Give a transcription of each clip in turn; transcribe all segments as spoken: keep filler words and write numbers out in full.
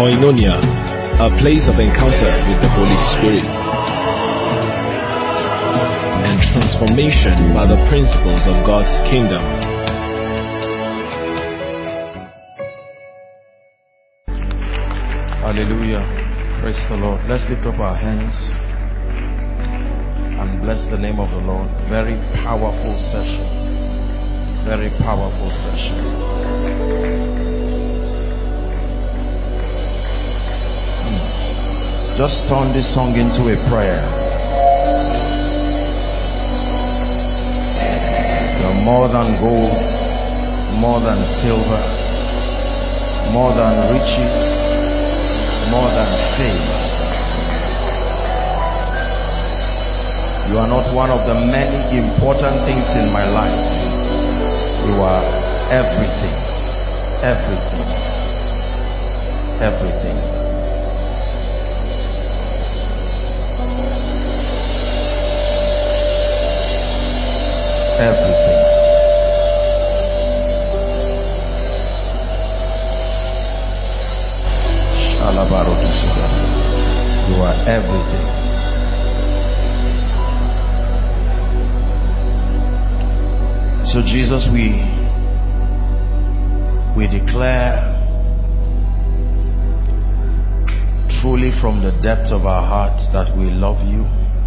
Koinonia, a place of encounter with the Holy Spirit and transformation by the principles of God's kingdom. Hallelujah. Praise the Lord. Let's lift up our hands and bless the name of the Lord. Very powerful session. Very powerful session. Hmm. Just turn this song into a prayer. You're more than gold, more than silver, more than riches, more than fame. You are not one of the many important things in my life. You are everything. Everything. Everything. Everything. You are everything. So Jesus, we we declare truly from the depth of our hearts that we love you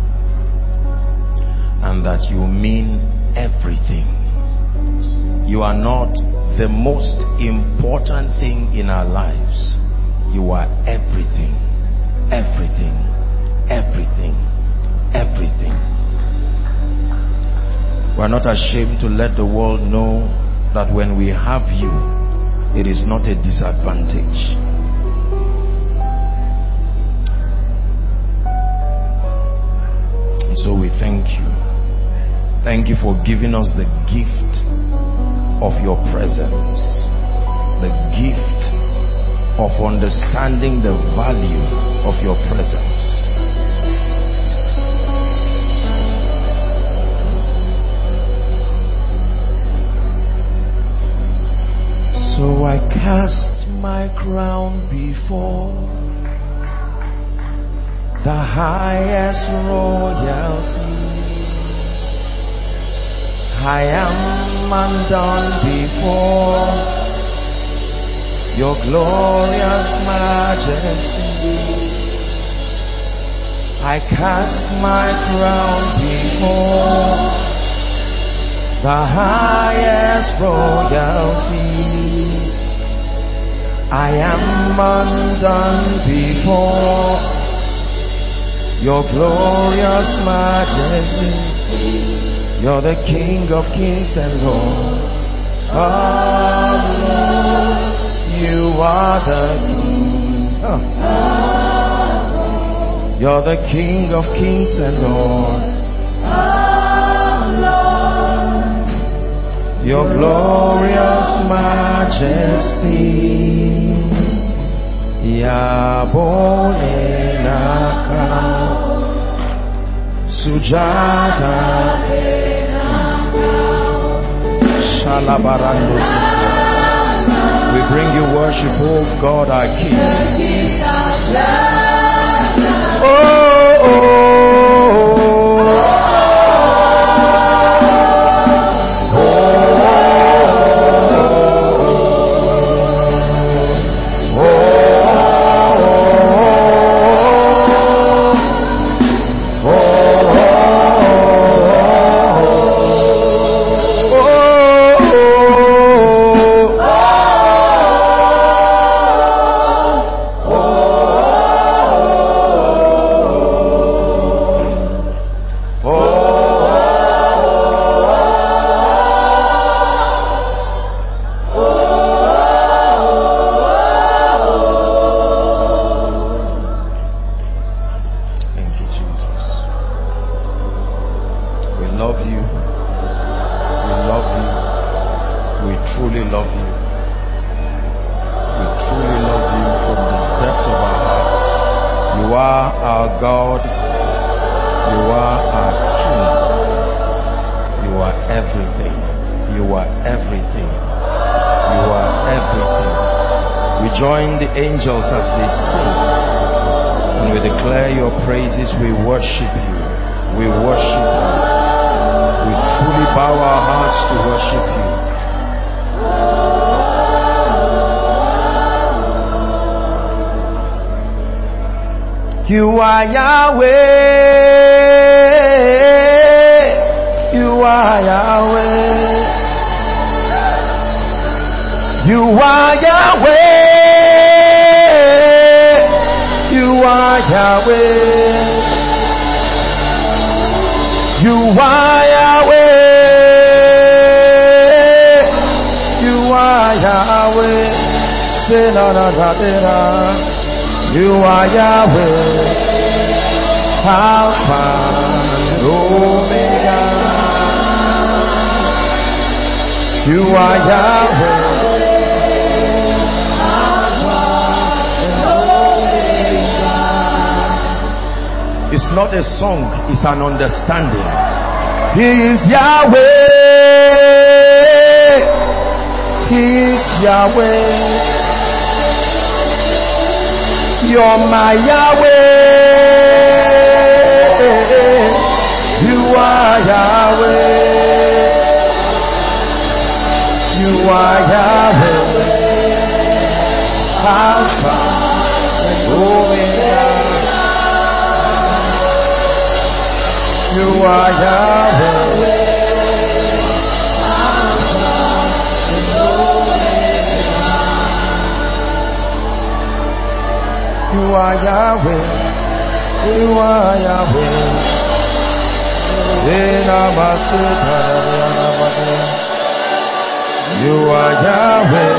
and that you mean everything. You are not the most important thing in our lives. You are everything, everything, everything, everything. We're not ashamed to let the world know that when we have you, it is not a disadvantage. And so we thank you. Thank you for giving us the gift of your presence, the gift of understanding the value of your presence. So I cast my crown before the highest royalty. I am undone before your glorious majesty. I cast my crown before the highest royalty. I am undone before your glorious majesty. You're the King of kings and Lord of lords. You are the King. Oh. You're the King of kings and Lord of lords. Your glorious majesty. Yabone nakao sujada shalabarando. We bring you worship, oh God, our King. Oh, oh, We join the angels as they sing, and we declare your praises. We worship you. We worship you. We truly bow our hearts to worship you. You are Yahweh. You are Yahweh. You are Yahweh. You are Yahweh. You are Yahweh. You are Yahweh. Say na na na na. You are Yahweh, Alpha and Omega. You are Yahweh, Alpha and Omega. It's not a song, it's an understanding. He is Yahweh. He is Yahweh. You're my Yahweh. You are Yahweh. You are Yahweh. Alpha and Omega. You are Yahweh. You are Yahweh, you are Yahweh. You are Yahweh.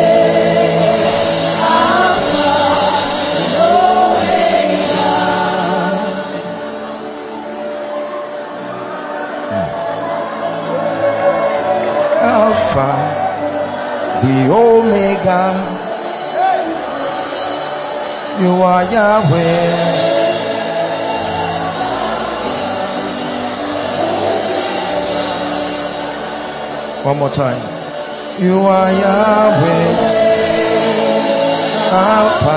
Alpha, the Omega. You are Yahweh. One more time. You are Yahweh. Alpha.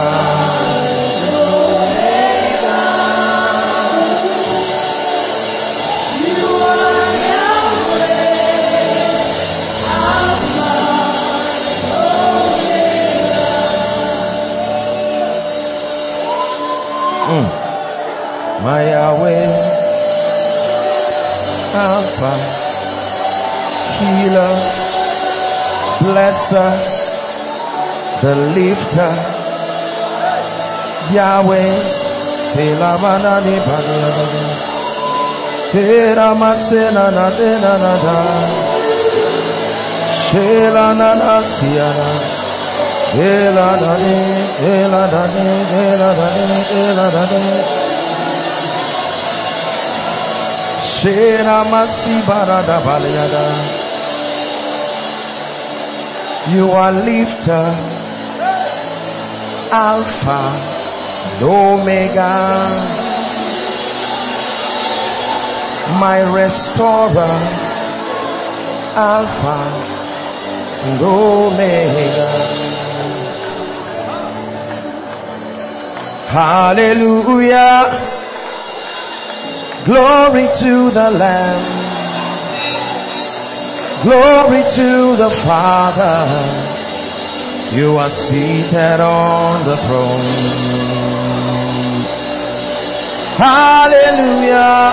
You are Yahweh. Alpha. Mm. My Yahweh, Alpha, Healer, Blesser, the Lifter, Yahweh, Selamanani Bani, Teramasena Nada, Shelanana Siana. Ela dani, ela dani, ela dani, ela dani. Shena masi barada baliada. You are lifter, Alpha, Omega, my restorer, Alpha and Omega. Hallelujah. Glory to the Lamb. Glory to the Father. You are seated on the throne. Hallelujah.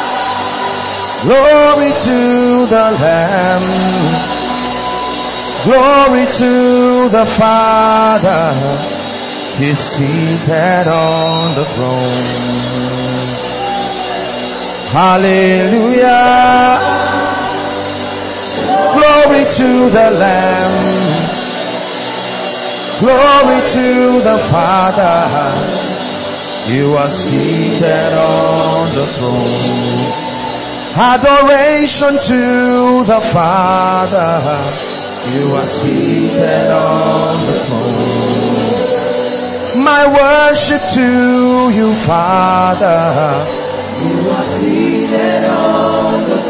Glory to the Lamb. Glory to the Father. He's seated on the throne. Hallelujah. Glory to the Lamb. Glory to the Father. You are seated on the throne. Adoration to the Father. You are seated on the throne. My worship to you, Father. You are seated on the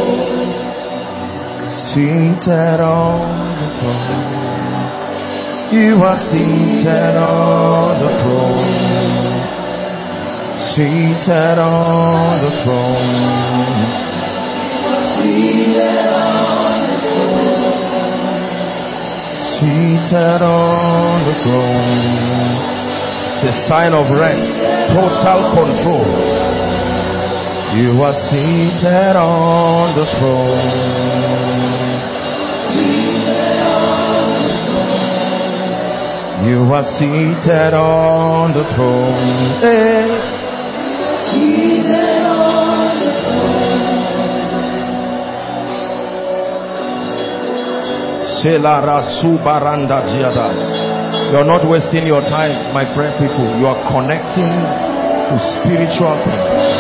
throne. Seated on the throne. You are seated on the throne. Seated on the throne. Seated on the throne. Seated on the throne. It's a sign of rest, total control. You are seated on the throne. Seated on the throne. You are seated on the throne. Hey. Seated on the throne. You're not wasting your time, my prayer people. You are connecting to spiritual things.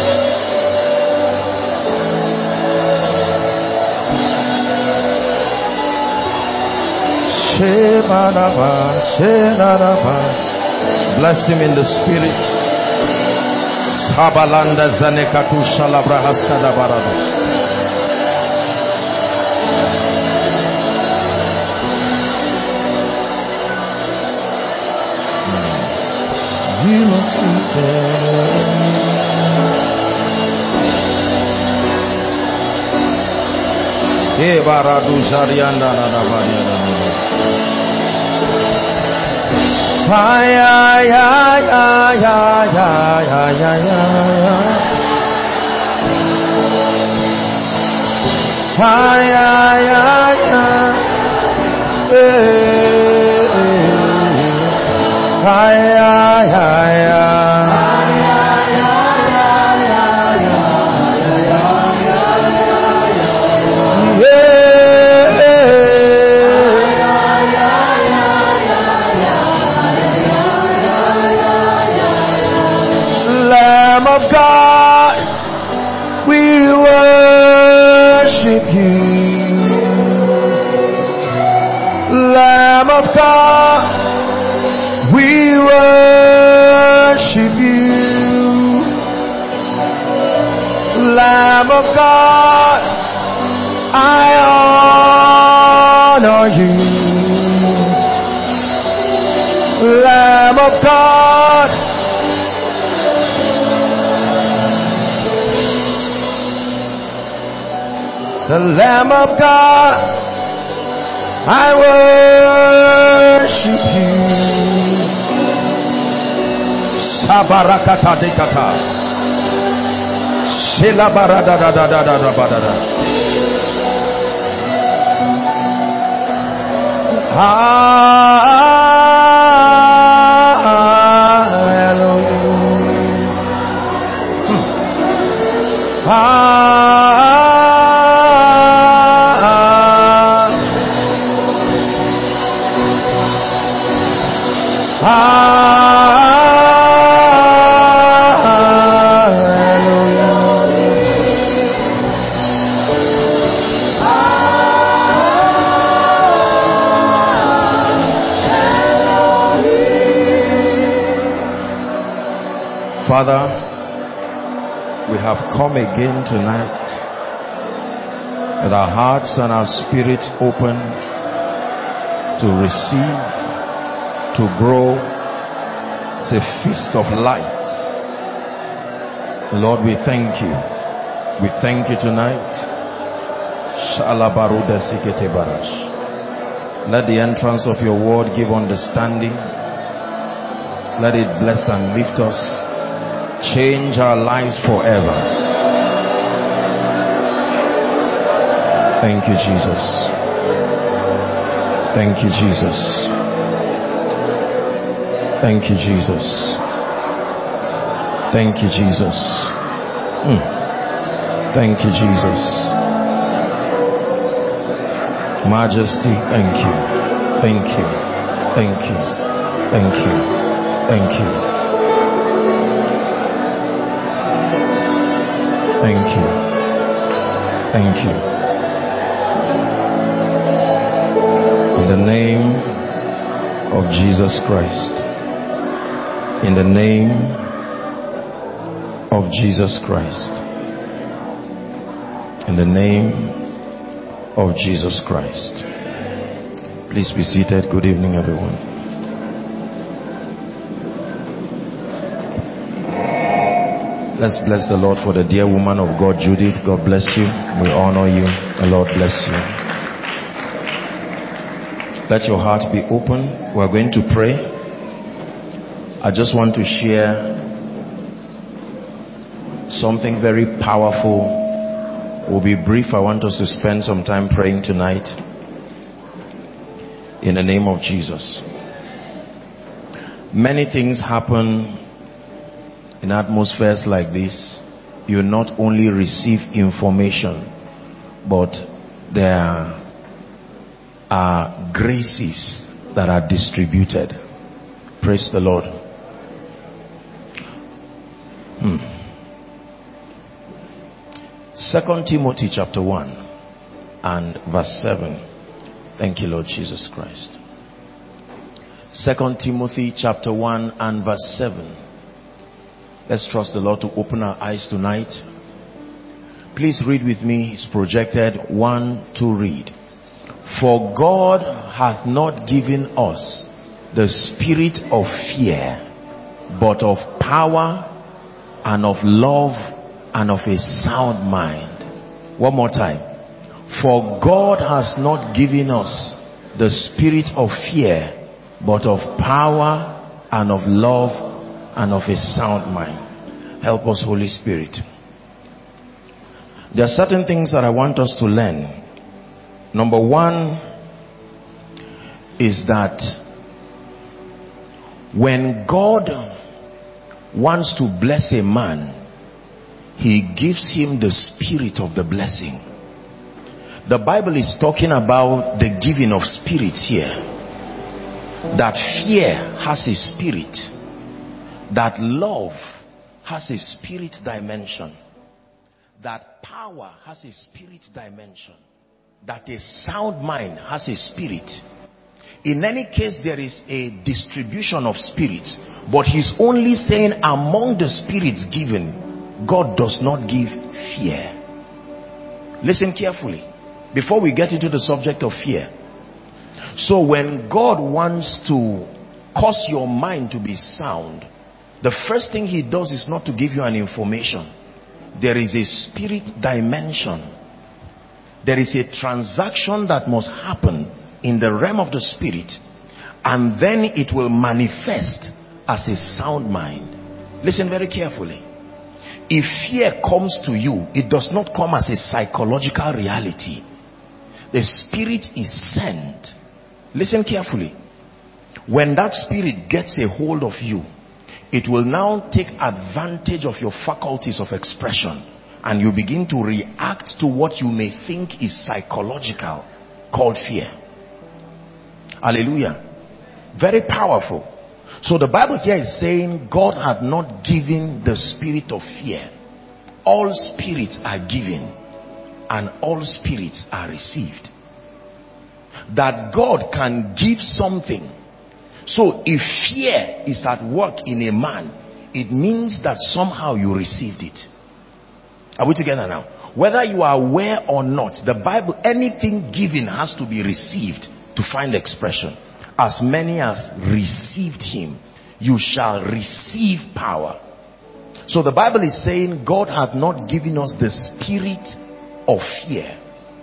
Bless him in the spirit. Sabalanda zanekatu shalabrahaskada barada. You must see there. E baradu zarianda na na barianda na. Ay ay ay ay ay ay ay ay ay ay ay ay ay ay Lamb of God, we worship you. Lamb of God, we worship you. Lamb of God, I honor you. Lamb of God, the Lamb of God, I worship you. Sabarakata dekata. Shela barada da da da da da da da. Hallelujah. Hallelujah. Father, we have come again tonight with our hearts and our spirits open to receive, to grow. It's a feast of light. Lord, we thank you. We thank you tonight. Let the entrance of your word give understanding. Let it bless and lift us. Change our lives forever. Thank you, Jesus. Thank you, Jesus. Thank you, Jesus. Thank you, Jesus. Mm. Thank you, Jesus. Majesty, thank you. Thank you. Thank you. Thank you. Thank you. Thank you. Thank you. In the name of Jesus Christ. In the name of Jesus Christ. In the name of Jesus Christ. Please be seated. Good evening, everyone. Let's bless the Lord for the dear woman of God, Judith. God bless you. We honor you. The Lord bless you. Let your heart be open. We're going to pray. I just want to share something very powerful. We'll be brief. I want us to spend some time praying tonight. In the name of Jesus. Many things happen in atmospheres like this. You not only receive information, but there are graces that are distributed. Praise the Lord. Hmm. Second Timothy chapter one and verse seven. Thank you, Lord Jesus Christ. Second Timothy chapter one and verse seven. Let's trust the Lord to open our eyes tonight. Please read with me. It's projected. One, two, read. For God hath not given us the spirit of fear, but of power and of love and of a sound mind. One more time. For God has not given us the spirit of fear, but of power and of love and of a sound mind. Help us, Holy Spirit. There are certain things that I want us to learn. Number one is that when God wants to bless a man, he gives him the spirit of the blessing. The Bible is talking about the giving of spirits here. That fear has a spirit. That love has a spirit dimension. That power has a spirit dimension. That a sound mind has a spirit. In any case, there is a distribution of spirits. But he's only saying among the spirits given, God does not give fear. Listen carefully before we get into the subject of fear. So when God wants to cause your mind to be sound, the first thing he does is not to give you an information. There is a spirit dimension. There is a transaction that must happen in the realm of the spirit, and then it will manifest as a sound mind. Listen very carefully. If fear comes to you, it does not come as a psychological reality. The spirit is sent. Listen carefully. When that spirit gets a hold of you, it will now take advantage of your faculties of expression, and you begin to react to what you may think is psychological, called fear. Hallelujah. Very powerful. So the Bible here is saying God had not given the spirit of fear. All spirits are given and all spirits are received. That God can give something. So if fear is at work in a man, it means that somehow you received it. Are we together now? Whether you are aware or not, the Bible, anything given has to be received to find expression. As many as received him, you shall receive power. So the Bible is saying God hath not given us the spirit of fear.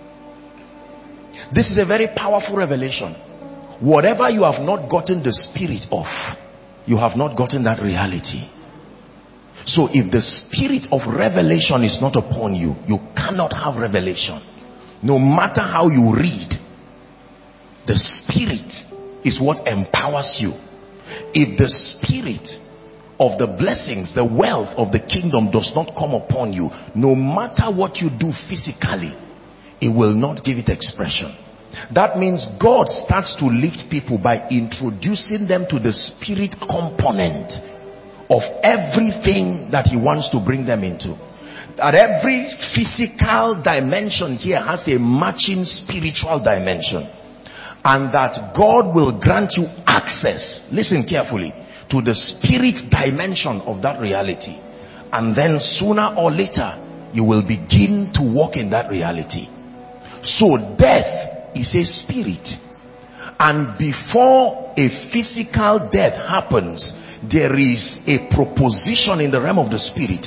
This is a very powerful revelation. Whatever you have not gotten the spirit of, you have not gotten that reality. So if the spirit of revelation is not upon you, you cannot have revelation. No matter how you read, the spirit is what empowers you. If the spirit of the blessings, the wealth of the kingdom does not come upon you, no matter what you do physically, it will not give it expression. That means God starts to lift people by introducing them to the spirit component of everything that he wants to bring them into. That every physical dimension here has a matching spiritual dimension. And that God will grant you access, listen carefully, to the spirit dimension of that reality. And then sooner or later, you will begin to walk in that reality. So death is a spirit, and before a physical death happens, there is a proposition in the realm of the spirit,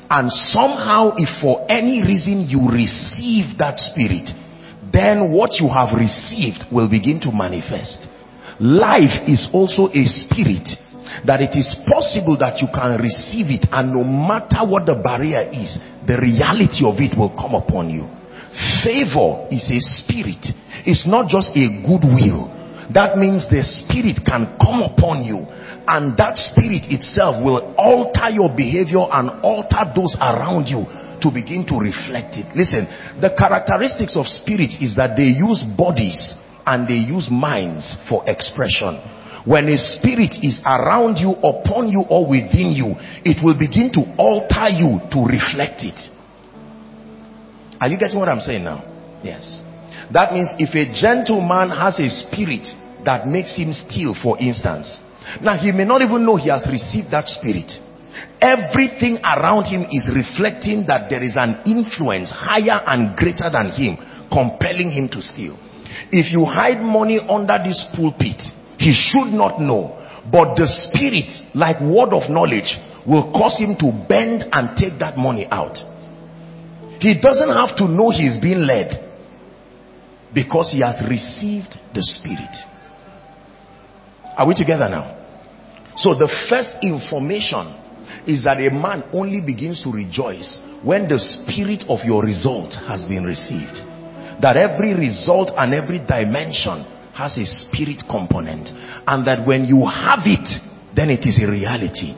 And somehow, if for any reason you receive that spirit, then what you have received will begin to manifest. Life is also a spirit, that it is possible that you can receive it, and no matter what the barrier is, the reality of it will come upon you. Favor is a spirit. It's not just a goodwill. That means the spirit can come upon you, and that spirit itself will alter your behavior and alter those around you to begin to reflect it. Listen, the characteristics of spirits is that they use bodies and they use minds for expression. When a spirit is around you, upon you, or within you, it will begin to alter you to reflect it. Are you getting what I'm saying now? Yes. That means if a gentleman has a spirit that makes him steal, for instance, now he may not even know he has received that spirit. Everything around him is reflecting that there is an influence higher and greater than him, compelling him to steal. If you hide money under this pulpit, he should not know, but the spirit, like word of knowledge, will cause him to bend and take that money out. He doesn't have to know he is being led, because he has received the spirit. Are we together now? So the first information is that a man only begins to rejoice when the spirit of your result has been received. That every result and every dimension has a spirit component, and that when you have it, then it is a reality.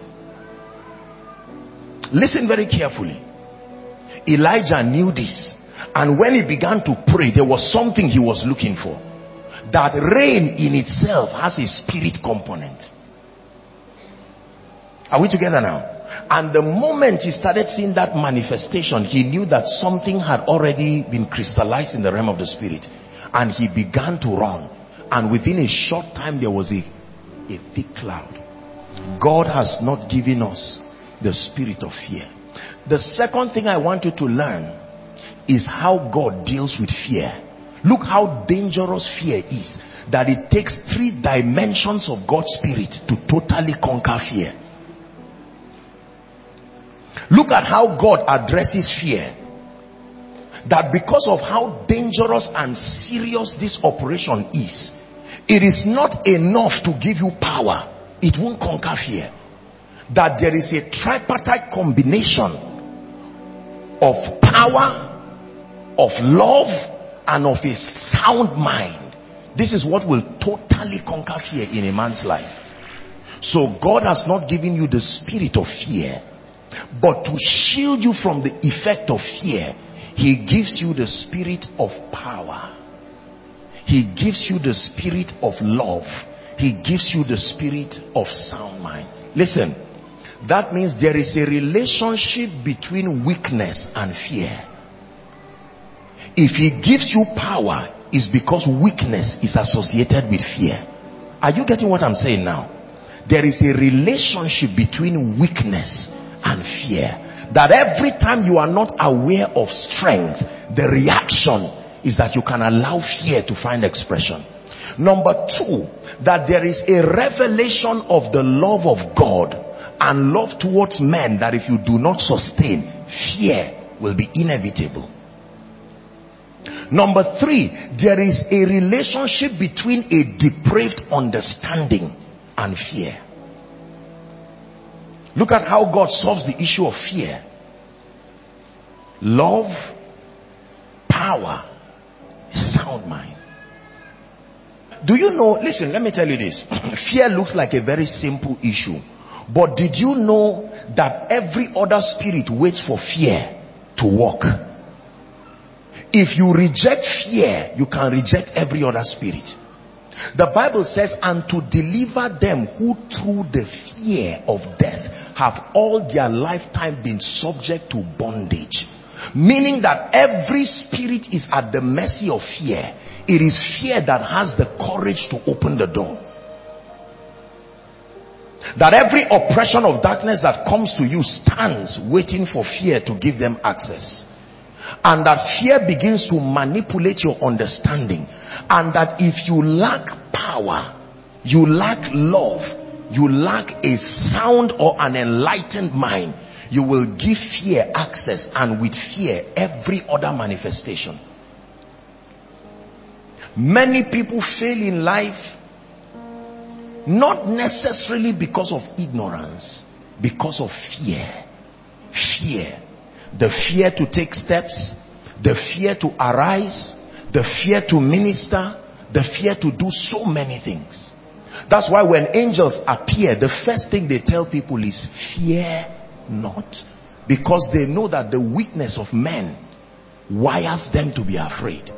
Listen very carefully. Elijah knew this, and when he began to pray, there was something he was looking for. That rain in itself has a spirit component. Are we together now? And the moment he started seeing that manifestation, he knew that something had already been crystallized in the realm of the spirit, and he began to run. And within a short time, there was a, a thick cloud. God has not given us the spirit of fear. The second thing I want you to learn is how God deals with fear. Look how dangerous fear is, that it takes three dimensions of God's spirit to totally conquer fear. Look at how God addresses fear. That because of how dangerous and serious this operation is, it is not enough to give you power. It won't conquer fear. That there is a tripartite combination of power, of love, and of a sound mind. This is what will totally conquer fear in a man's life. So God has not given you the spirit of fear, but to shield you from the effect of fear, he gives you the spirit of power. He gives you the spirit of love. He gives you the spirit of sound mind. Listen, that means there is a relationship between weakness and fear. If he gives you power, it's because weakness is associated with fear. Are you getting what I'm saying now? There is a relationship between weakness and fear. That every time you are not aware of strength, the reaction is that you can allow fear to find expression. Number two, that there is a revelation of the love of God and love towards men, that if you do not sustain, fear will be inevitable. Number three, there is a relationship between a depraved understanding and fear. Look at how God solves the issue of fear. Love, power, sound mind. Do you know, listen, let me tell you this. Fear looks like a very simple issue. But did you know that every other spirit waits for fear to walk? If you reject fear, you can reject every other spirit. The Bible says, and to deliver them who through the fear of death have all their lifetime been subject to bondage. Meaning that every spirit is at the mercy of fear. It is fear that has the courage to open the door. That every oppression of darkness that comes to you stands waiting for fear to give them access. And that fear begins to manipulate your understanding. And that if you lack power, you lack love, you lack a sound or an enlightened mind, you will give fear access, and with fear every other manifestation. Many people fail in life not necessarily because of ignorance, because of fear. Fear. The fear to take steps, the fear to arise, the fear to minister, the fear to do so many things. That's why when angels appear, the first thing they tell people is fear not, because they know that the weakness of men wires them to be afraid.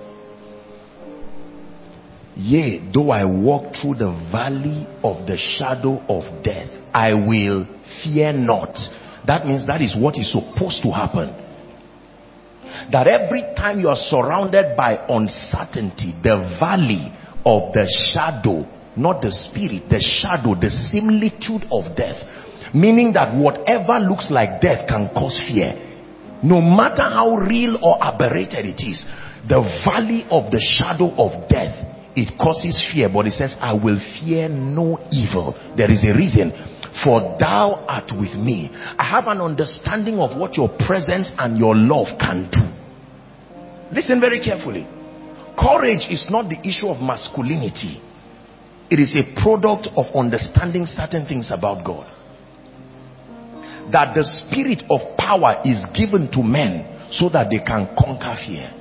Yea, though I walk through the valley of the shadow of death, I will fear not. That means that is what is supposed to happen. That every time you are surrounded by uncertainty, the valley of the shadow, not the spirit, the shadow, the similitude of death, meaning that whatever looks like death can cause fear, no matter how real or aberrated it is. The valley of the shadow of death, it causes fear, but it says, I will fear no evil. There is a reason. For thou art with me. I have an understanding of what your presence and your love can do. Listen very carefully. Courage is not the issue of masculinity. It is a product of understanding certain things about God. That the spirit of power is given to men so that they can conquer fear.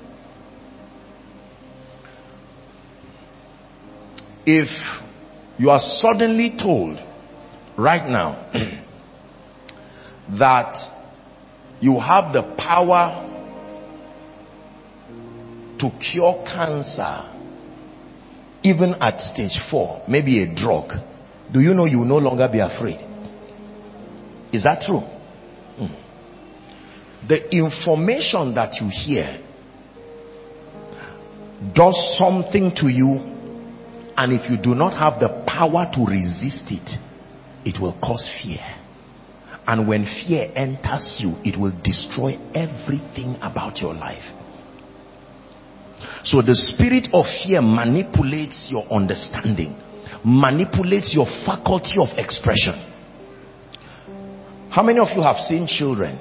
If you are suddenly told right now that you have the power to cure cancer even at stage four, maybe a drug, do you know you will no longer be afraid? Is that true? Hmm. The information that you hear does something to you, and if you do not have the power to resist it, it will cause fear. And when fear enters you, it will destroy everything about your life. So the spirit of fear manipulates your understanding, manipulates your faculty of expression. How many of you have seen children?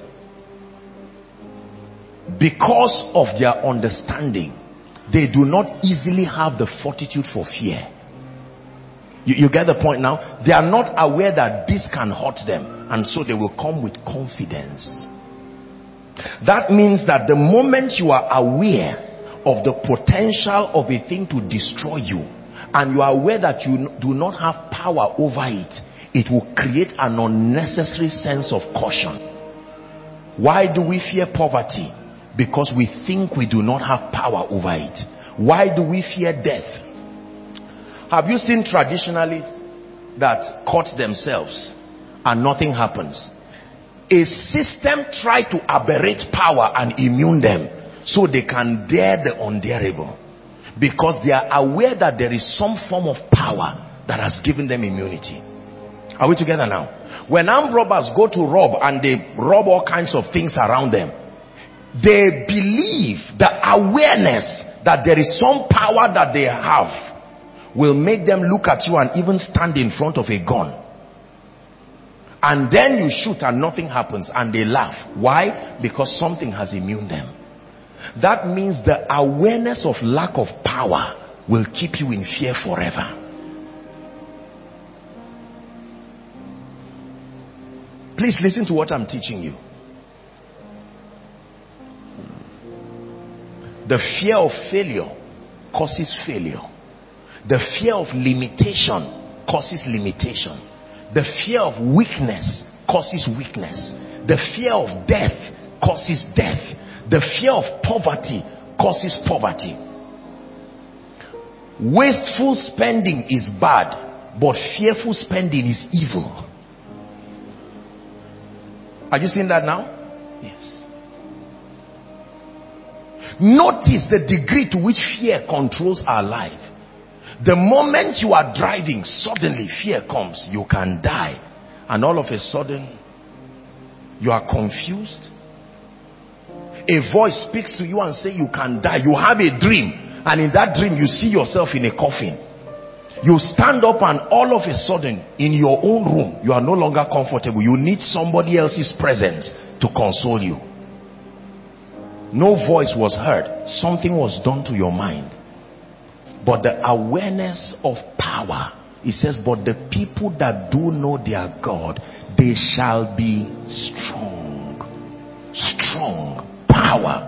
Because of their understanding, they do not easily have the fortitude for fear. You, you get the point now? They are not aware that this can hurt them, and so they will come with confidence. That means that the moment you are aware of the potential of a thing to destroy you, and you are aware that you do not have power over it, it will create an unnecessary sense of caution. Why do we fear poverty? Because we think we do not have power over it. Why do we fear death? Have you seen traditionalists that cut themselves and nothing happens? A system tried to aberrate power and immune them so they can dare the undareable, because they are aware that there is some form of power that has given them immunity. Are we together now? When armed robbers go to rob and they rob all kinds of things around them, they believe the awareness that there is some power that they have will make them look at you and even stand in front of a gun. And then you shoot and nothing happens, and they laugh. Why? Because something has immune them. That means the awareness of lack of power will keep you in fear forever. Please listen to what I'm teaching you. The fear of failure causes failure. The fear of limitation causes limitation. The fear of weakness causes weakness. The fear of death causes death. The fear of poverty causes poverty. Wasteful spending is bad, but fearful spending is evil. Are you seeing that now? Yes. Notice the degree to which fear controls our life. The moment you are driving, suddenly fear comes. You can die. And all of a sudden, you are confused. A voice speaks to you and says you can die. You have a dream. And in that dream, you see yourself in a coffin. You stand up and all of a sudden in your own room, you are no longer comfortable. You need somebody else's presence to console you. No voice was heard. Something was done to your mind. But the awareness of power, it says, but the people that do know their God, they shall be strong. Strong. Power.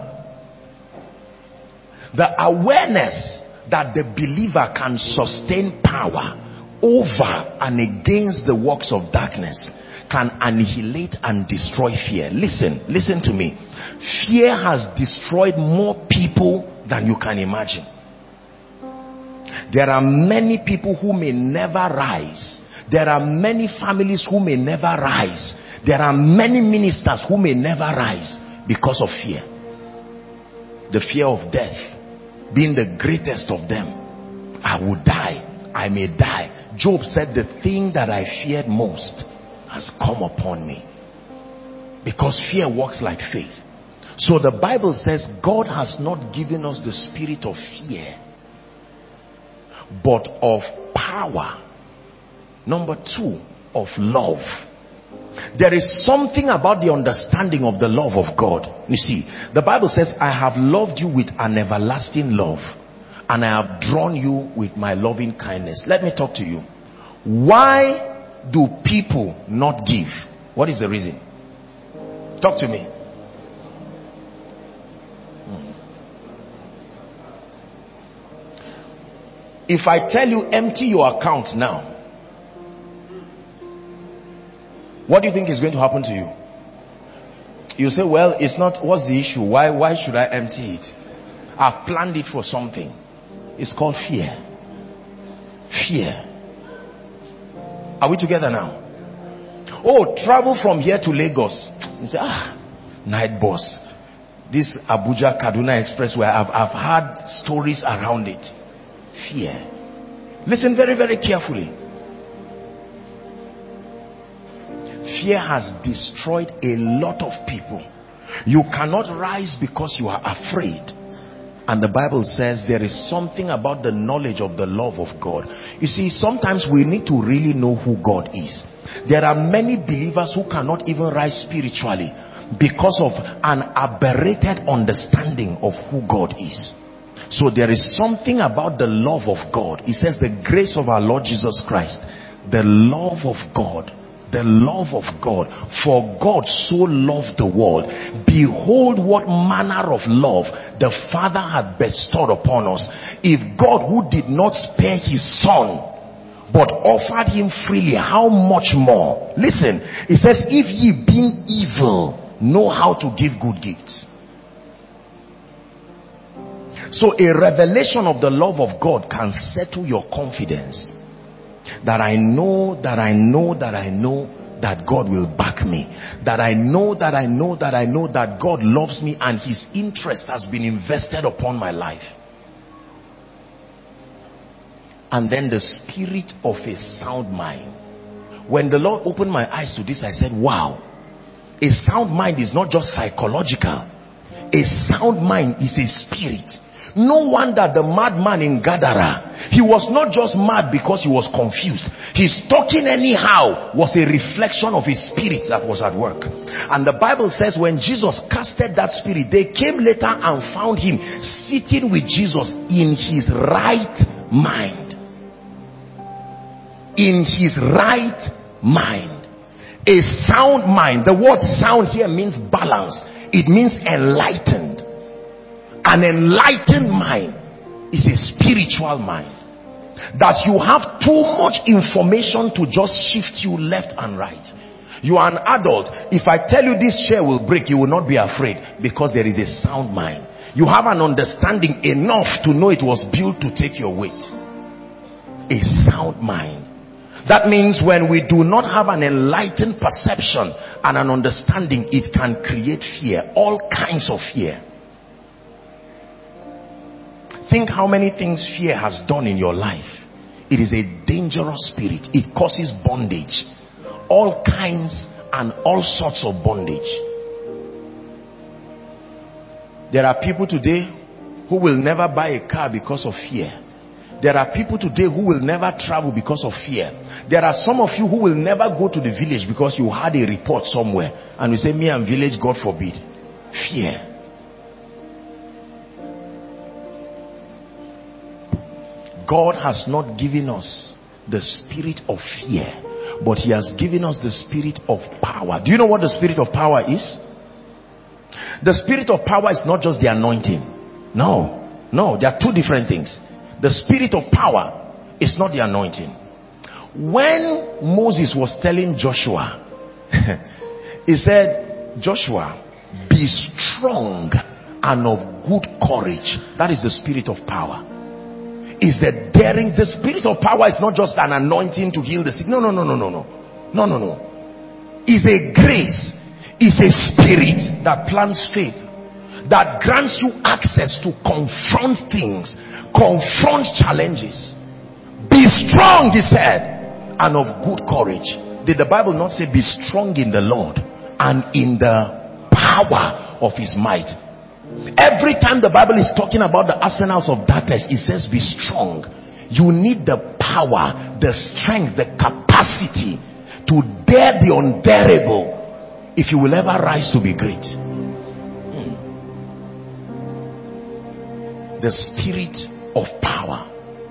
The awareness that the believer can sustain power over and against the works of darkness can annihilate and destroy fear. Listen, listen to me. Fear has destroyed more people than you can imagine. There are many people who may never rise. There are many families who may never rise. There are many ministers who may never rise because of fear. The fear of death being the greatest of them. I will die. I may die. Job said, the thing that I feared most has come upon me. Because fear works like faith. So the Bible says God has not given us the spirit of fear, but of power. Number two, of love. There is something about the understanding of the love of God. You see, the Bible says, I have loved you with an everlasting love, and I have drawn you with my loving kindness. Let me talk to you. Why do people not give? What is the reason? Talk to me. Hmm. If I tell you empty your account now, what do you think is going to happen to you? You say, well, it's not, what's the issue? Why, why should I empty it? I've planned it for something. It's called fear. Fear. Are we together now? Oh, travel from here to Lagos. You say, ah, night bus. This Abuja Kaduna Expressway, I've, I've had stories around it. Fear. Listen very, very carefully. Fear has destroyed a lot of people. You cannot rise because you are afraid. And the Bible says there is something about the knowledge of the love of God. You see, sometimes we need to really know who God is. There are many believers who cannot even rise spiritually because of an aberrated understanding of who God is. So there is something about the love of God. It says the grace of our Lord Jesus Christ, the love of God. The love of God. For God so loved the world. Behold what manner of love the Father had bestowed upon us. If God, who did not spare his son but offered him freely, how much more? Listen, it says, if ye being evil know how to give good gifts. So a revelation of the love of God can settle your confidence. That I know, that I know, that I know that God will back me. That I know, that I know, that I know that God loves me and his interest has been invested upon my life. And then the spirit of a sound mind. When the Lord opened my eyes to this, I said, wow. A sound mind is not just psychological. A sound mind is a spirit. No wonder the madman in Gadara, he was not just mad because he was confused. His talking anyhow was a reflection of his spirit that was at work. And the Bible says when Jesus casted that spirit, they came later and found him sitting with Jesus in his right mind. In his right mind. A sound mind. The word sound here means balanced. It means enlightened. An enlightened mind is a spiritual mind. That you have too much information to just shift you left and right. You are an adult. If I tell you this chair will break, you will not be afraid because there is a sound mind. You have an understanding enough to know it was built to take your weight. A sound mind. That means when we do not have an enlightened perception and an understanding, it can create fear. All kinds of fear. Think how many things fear has done in your life. It is a dangerous spirit. It causes bondage. All kinds and all sorts of bondage. There are people today who will never buy a car because of fear. There are people today who will never travel because of fear. There are some of you who will never go to the village because you had a report somewhere and you say, me and village, God forbid. Fear. God has not given us the spirit of fear, but he has given us the spirit of power. Do you know what the spirit of power is? The spirit of power is not just the anointing. No, no, there are two different things. The spirit of power is not the anointing. When Moses was telling Joshua, he said, Joshua, be strong and of good courage. That is the spirit of power. Is the daring. The spirit of power is not just an anointing to heal the sick. No, no, no, no, no, no. No, no, no. It's a grace. It's a spirit that plants faith, that grants you access to confront things, confront challenges. Be strong, he said, and of good courage. Did the Bible not say be strong in the Lord and in the power of his might? Every time the Bible is talking about the arsenals of darkness, it says be strong. You need the power, the strength, the capacity to dare the undareable if you will ever rise to be great. Hmm. The spirit of power.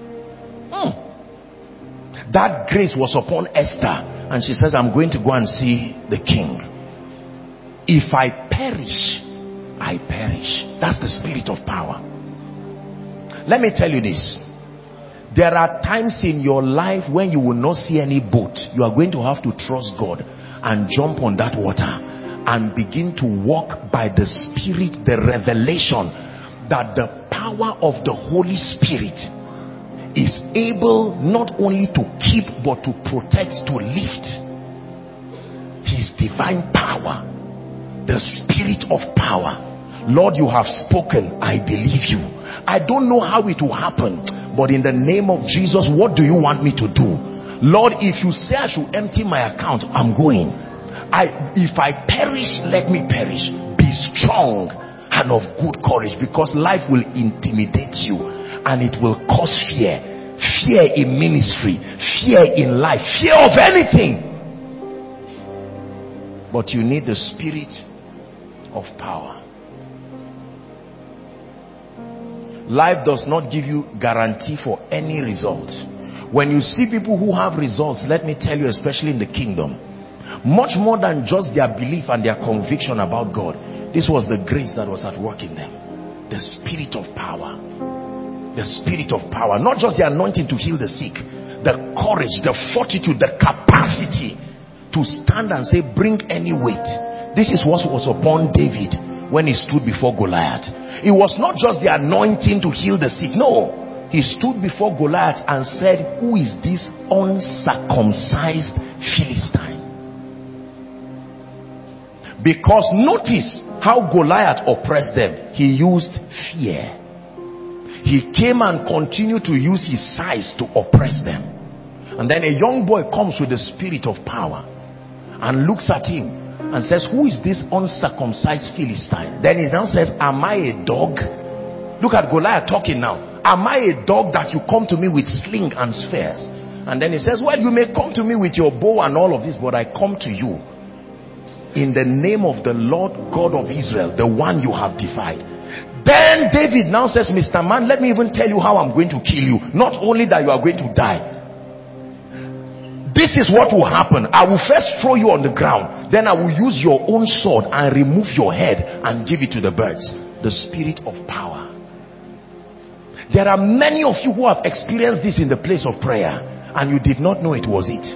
Hmm. That grace was upon Esther, and she says, I'm going to go and see the king. If I perish, I perish. That's the spirit of power. Let me tell you this. There are times in your life when you will not see any boat. You are going to have to trust God and jump on that water and begin to walk by the spirit, the revelation that the power of the Holy Spirit is able not only to keep but to protect, to lift. His divine power, the spirit of power. Lord, you have spoken, I believe you. I don't know how it will happen, but in the name of Jesus, what do you want me to do? Lord, if you say I should empty my account, I'm going. I, if I perish, let me perish. Be strong and of good courage, because life will intimidate you and it will cause fear. Fear in ministry, fear in life, fear of anything. But you need the spirit of power. Life does not give you guarantee for any result. When you see people who have results, let me tell you, especially in the kingdom, much more than just their belief and their conviction about God, this was the grace that was at work in them. The spirit of power. The spirit of power. Not just the anointing to heal the sick, the courage, the fortitude, the capacity to stand and say, bring any weight. This is what was upon David when he stood before Goliath. It was not just the anointing to heal the sick. No, he stood before Goliath and said, who is this uncircumcised Philistine? Because notice how Goliath oppressed them. He used fear. He came and continued to use his size to oppress them. And then a young boy comes with the spirit of power and looks at him and says, who is this uncircumcised Philistine? Then he now says, am I a dog? Look at Goliath talking now. Am I a dog that you come to me with sling and spears? And then he says, well, you may come to me with your bow and all of this, but I come to you in the name of the Lord God of Israel, the one you have defied. Then David now says, Mister Man, let me even tell you how I'm going to kill you. Not only that you are going to die. This is what will happen. I will first throw you on the ground. Then I will use your own sword and remove your head and give it to the birds. The spirit of power. There are many of you who have experienced this in the place of prayer and you did not know it was it.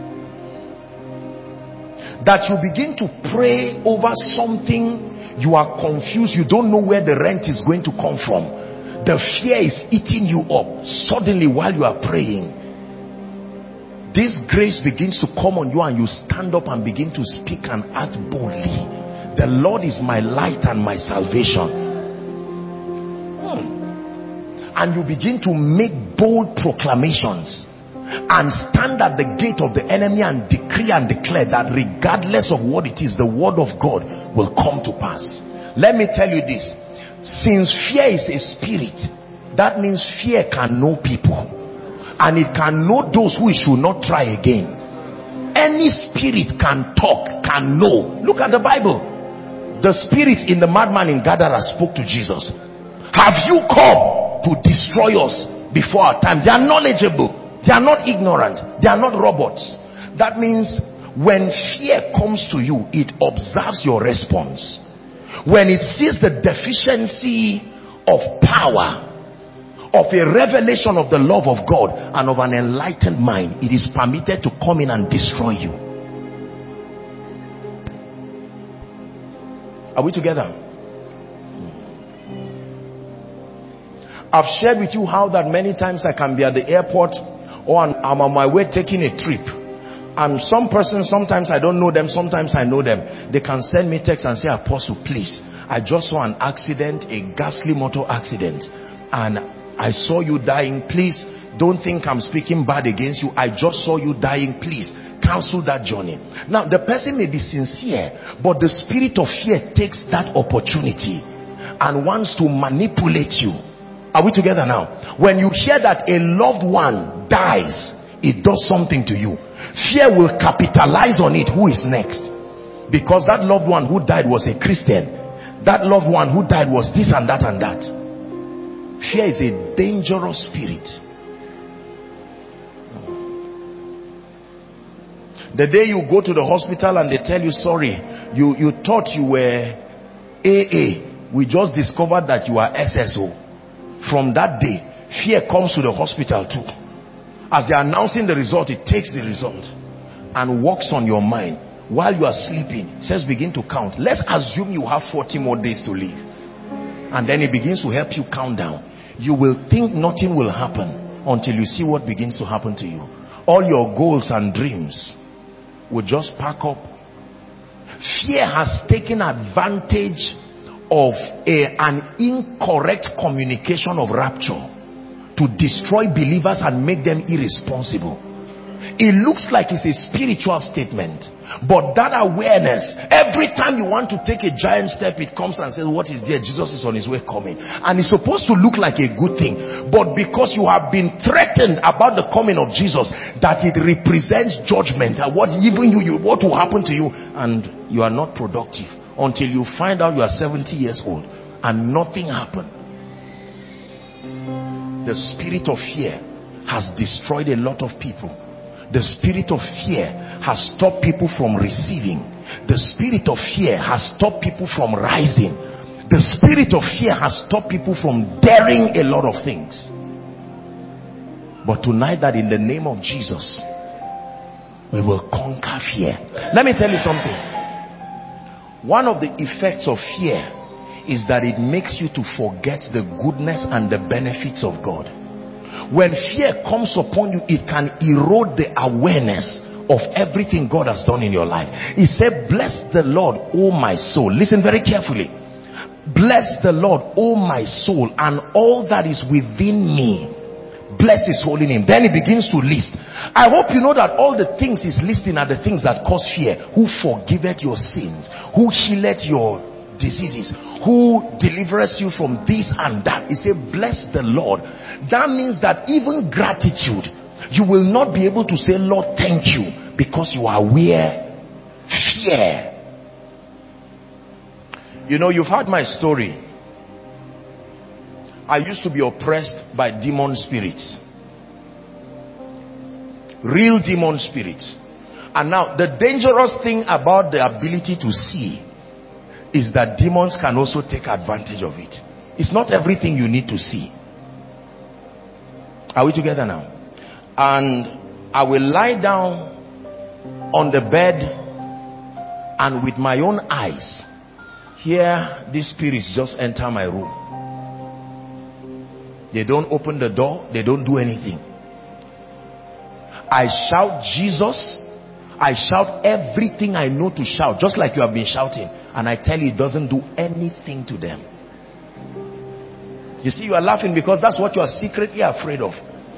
That you begin to pray over something, you are confused, you don't know where the rent is going to come from. The fear is eating you up. Suddenly while you are praying, this grace begins to come on you and you stand up and begin to speak and act boldly. The Lord is my light and my salvation. Hmm. And you begin to make bold proclamations and stand at the gate of the enemy and decree and declare that regardless of what it is, the word of God will come to pass. Let me tell you this. Since fear is a spirit That means fear can know people, and it can know those who it should not try again. Any spirit can talk, can know. Look at the Bible. The spirits in the madman in Gadara spoke to Jesus. Have you come to destroy us before our time? They are knowledgeable. They are not ignorant. They are not robots. That means when fear comes to you, it observes your response. When it sees the deficiency of power, of a revelation of the love of God and of an enlightened mind, it is permitted to come in and destroy you. Are we together? I've shared with you how that many times I can be at the airport, or I'm on my way taking a trip, and some person, sometimes I don't know them, sometimes I know them, they can send me text and say, Apostle, please, I just saw an accident, a ghastly motor accident, and I saw you dying. Please don't think I'm speaking bad against you. I just saw you dying. Please cancel that journey. Now the person may be sincere, but the spirit of fear takes that opportunity and wants to manipulate you. Are we together now? When you hear that a loved one dies, it does something to you. Fear will capitalize on it. Who is next? Because that loved one who died was a Christian. That loved one who died was this and that and that. Fear is a dangerous spirit. The day you go to the hospital and they tell you, sorry, you, you thought you were A A. We just discovered that you are S S O. From that day, fear comes to the hospital too. As they are announcing the result, it takes the result and works on your mind. While you are sleeping, it says begin to count. Let's assume you have forty more days to live. And then it begins to help you count down. You will think nothing will happen until you see what begins to happen to you. All your goals and dreams will just pack up. Fear has taken advantage of a, an incorrect communication of rapture to destroy believers and make them irresponsible. It looks like it's a spiritual statement, but that awareness, every time you want to take a giant step, it comes and says, what is there? Jesus is on his way coming. And it's supposed to look like a good thing, but because you have been threatened about the coming of Jesus, that it represents judgment and what even you, you what will happen to you, and you are not productive until you find out you are seventy years old and nothing happened. The spirit of fear has destroyed a lot of people. The spirit of fear has stopped people from receiving. The spirit of fear has stopped people from rising. The spirit of fear has stopped people from daring a lot of things. But tonight, that in the name of Jesus, we will conquer fear. Let me tell you something. One of the effects of fear is that it makes you to forget the goodness and the benefits of God. When fear comes upon you, it can erode the awareness of everything God has done in your life. He said, bless the Lord, O my soul. Listen very carefully. Bless the Lord, O my soul, and all that is within me. Bless his holy name. Then he begins to list. I hope you know that all the things he's listing are the things that cause fear. Who forgiveth your sins, who healeth your diseases, who delivers you from this and that. He said, bless the Lord. That means that even gratitude, you will not be able to say, Lord, thank you, because you are aware. Fear. You know, you've heard my story. I used to be oppressed by demon spirits, real demon spirits. And now the dangerous thing about the ability to see is that demons can also take advantage of it. It's not everything you need to see. Are we together now? And I will lie down on the bed and with my own eyes hear these spirits just enter my room. They don't open the door. They don't do anything. I shout Jesus. I shout everything I know to shout, just like you have been shouting. And I tell you, it doesn't do anything to them. You see, you are laughing because that's what you are secretly afraid of.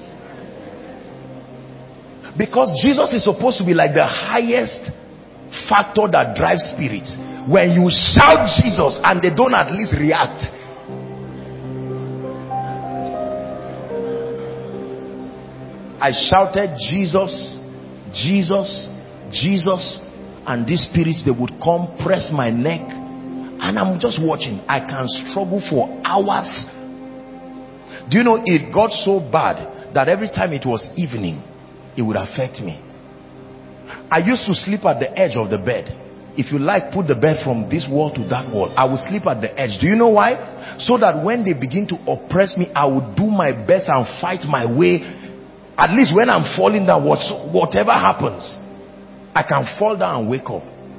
Because Jesus is supposed to be like the highest factor that drives spirits. When you shout Jesus and they don't at least react, I shouted, Jesus, Jesus, Jesus, and these spirits, they would come, press my neck, and I'm just watching. I can struggle for hours. Do you know, it got so bad that every time it was evening, it would affect me. I used to sleep at the edge of the bed. If you like, put the bed from this wall to that wall. I would sleep at the edge. Do you know why? So that when they begin to oppress me, I would do my best and fight my way. At least when I'm falling down, whatever happens, I can fall down and wake up.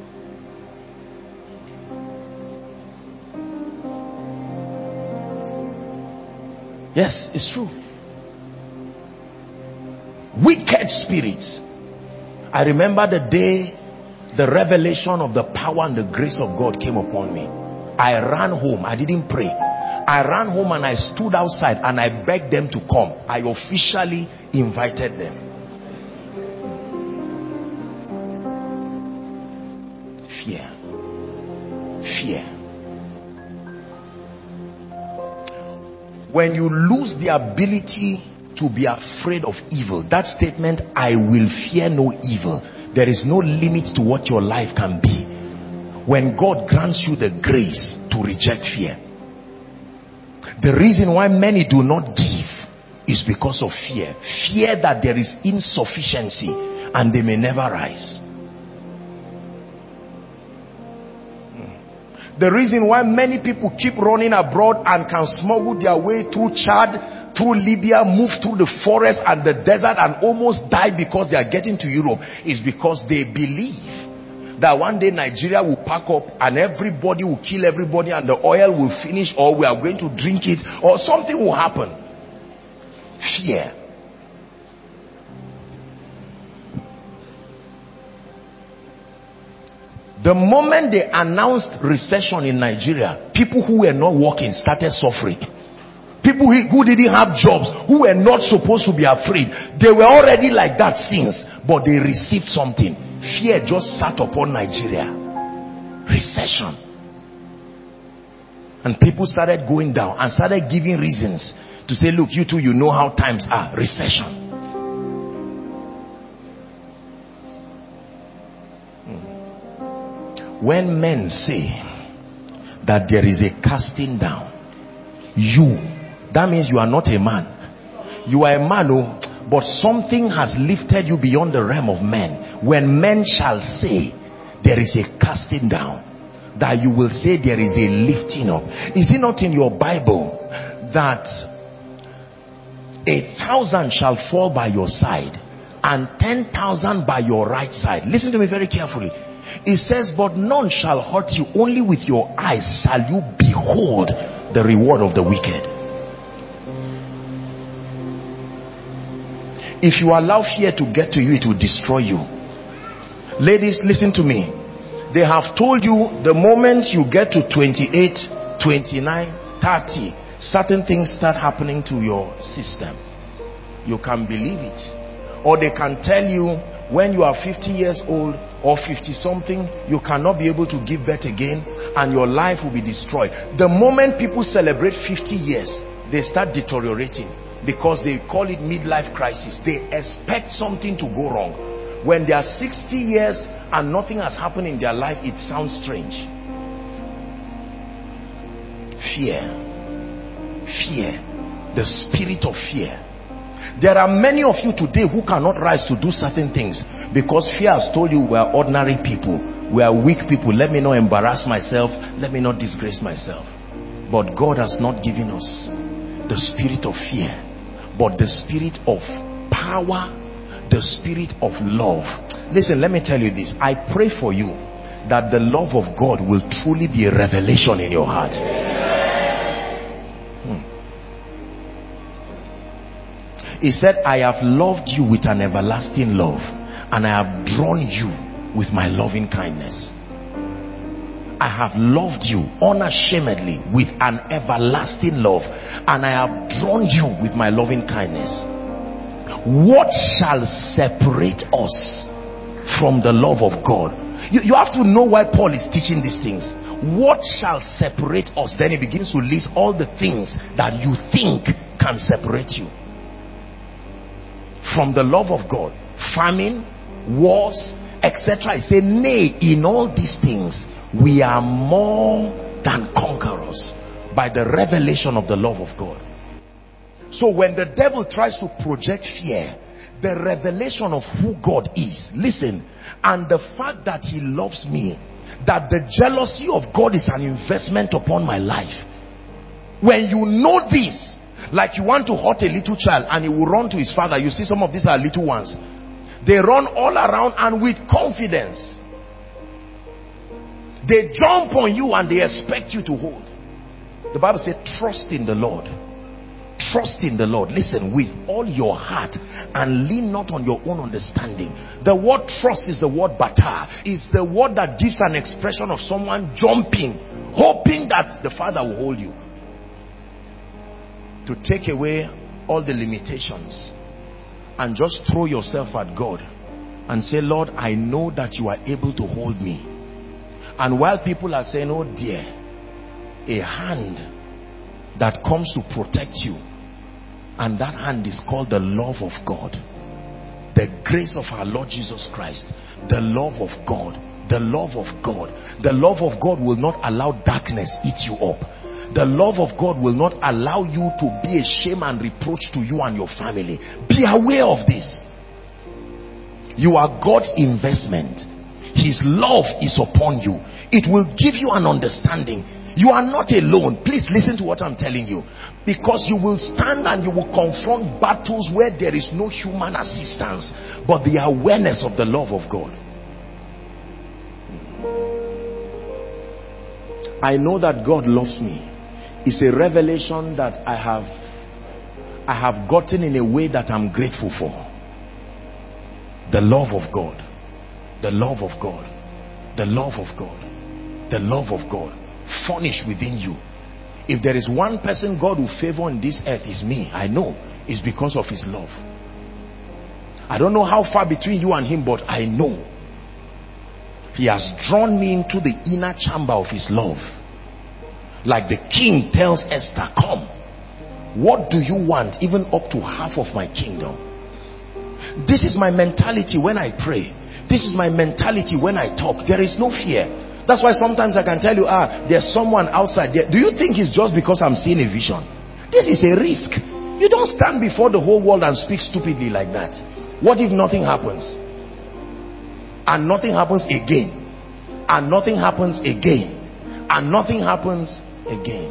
Yes, it's true. Wicked spirits. I remember the day the revelation of the power and the grace of God came upon me. I ran home. I didn't pray. I ran home and I stood outside and I begged them to come. I officially invited them. Fear. Fear. When you lose the ability to be afraid of evil, that statement, I will fear no evil, there is no limit to what your life can be. When God grants you the grace to reject fear. The reason why many do not give is because of fear. Fear that there is insufficiency and they may never rise. The reason why many people keep running abroad and can smuggle their way through Chad, through Libya, move through the forest and the desert and almost die because they are getting to Europe is because they believe that one day Nigeria will pack up and everybody will kill everybody and the oil will finish, or we are going to drink it, or something will happen. Fear. The moment they announced recession in Nigeria, people who were not working started suffering. People who didn't have jobs, who were not supposed to be afraid, they were already like that since, but they received something. Fear just sat upon Nigeria. Recession. And people started going down and started giving reasons to say, look, you two, you know how times are. Recession. When men say that there is a casting down, you, that means you are not a man. You are a man, oh, but something has lifted you beyond the realm of men. When men shall say there is a casting down, that you will say there is a lifting up. Is it not in your Bible that a thousand shall fall by your side and ten thousand by your right side? Listen to me very carefully. It says, but none shall hurt you, only with your eyes shall you behold the reward of the wicked. If you allow fear to get to you, it will destroy you. Ladies, listen to me. They have told you the moment you get to twenty-eight, twenty-nine, thirty, certain things start happening to your system. You can believe it. Or they can tell you when you are fifty years old or fifty something, you cannot be able to give birth again and your life will be destroyed. The moment people celebrate fifty years, they start deteriorating because they call it midlife crisis. They expect something to go wrong. When they are sixty years and nothing has happened in their life, it sounds strange. Fear. Fear. The spirit of fear. There are many of you today who cannot rise to do certain things because fear has told you we are ordinary people, we are weak people, let me not embarrass myself, let me not disgrace myself. But God has not given us the spirit of fear, but the spirit of power, the spirit of love. Listen, let me tell you this. I pray for you that the love of God will truly be a revelation in your heart. He said, I have loved you with an everlasting love, and I have drawn you with my loving kindness. I have loved you unashamedly with an everlasting love, and I have drawn you with my loving kindness. What shall separate us from the love of God? You, you have to know why Paul is teaching these things. What shall separate us? Then he begins to list all the things that you think can separate you from the love of God. Famine, wars, et cetera. He said, nay, in all these things, we are more than conquerors by the revelation of the love of God. So when the devil tries to project fear, the revelation of who God is, listen, and the fact that he loves me, that the jealousy of God is an investment upon my life. When you know this, like you want to hurt a little child and he will run to his father. You see some of these are little ones. They run all around and with confidence. They jump on you and they expect you to hold. The Bible says, trust in the Lord. Trust in the Lord. Listen, with all your heart, and lean not on your own understanding. The word trust is the word bata. Is the word that gives an expression of someone jumping, hoping that the Father will hold you. To take away all the limitations and just throw yourself at God and say, Lord, I know that you are able to hold me. And while people are saying, oh dear, a hand that comes to protect you, and that hand is called the love of God, the grace of our Lord Jesus Christ, the love of God, the love of God. The love of God will not allow darkness eat you up. The love of God will not allow you to be a shame and reproach to you and your family. Be aware of this. You are God's investment. His love is upon you. It will give you an understanding. You are not alone. Please listen to what I'm telling you. Because you will stand and you will confront battles where there is no human assistance, but the awareness of the love of God. I know that God loves me. It's a revelation that I have I have gotten in a way that I'm grateful for. The love of God. The love of God. The love of God. The love of God. Furnished within you. If there is one person God will favor on this earth, is me. I know. It's because of his love. I don't know how far between you and him, but I know he has drawn me into the inner chamber of his love. Like the king tells Esther, come, what do you want? Even up to half of my kingdom. This is my mentality when I pray. This is my mentality when I talk. There is no fear. That's why sometimes I can tell you, ah, there's someone outside there. Do you think it's just because I'm seeing a vision? This is a risk. You don't stand before the whole world and speak stupidly like that. What if nothing happens? And nothing happens again. And nothing happens again. And nothing happens again.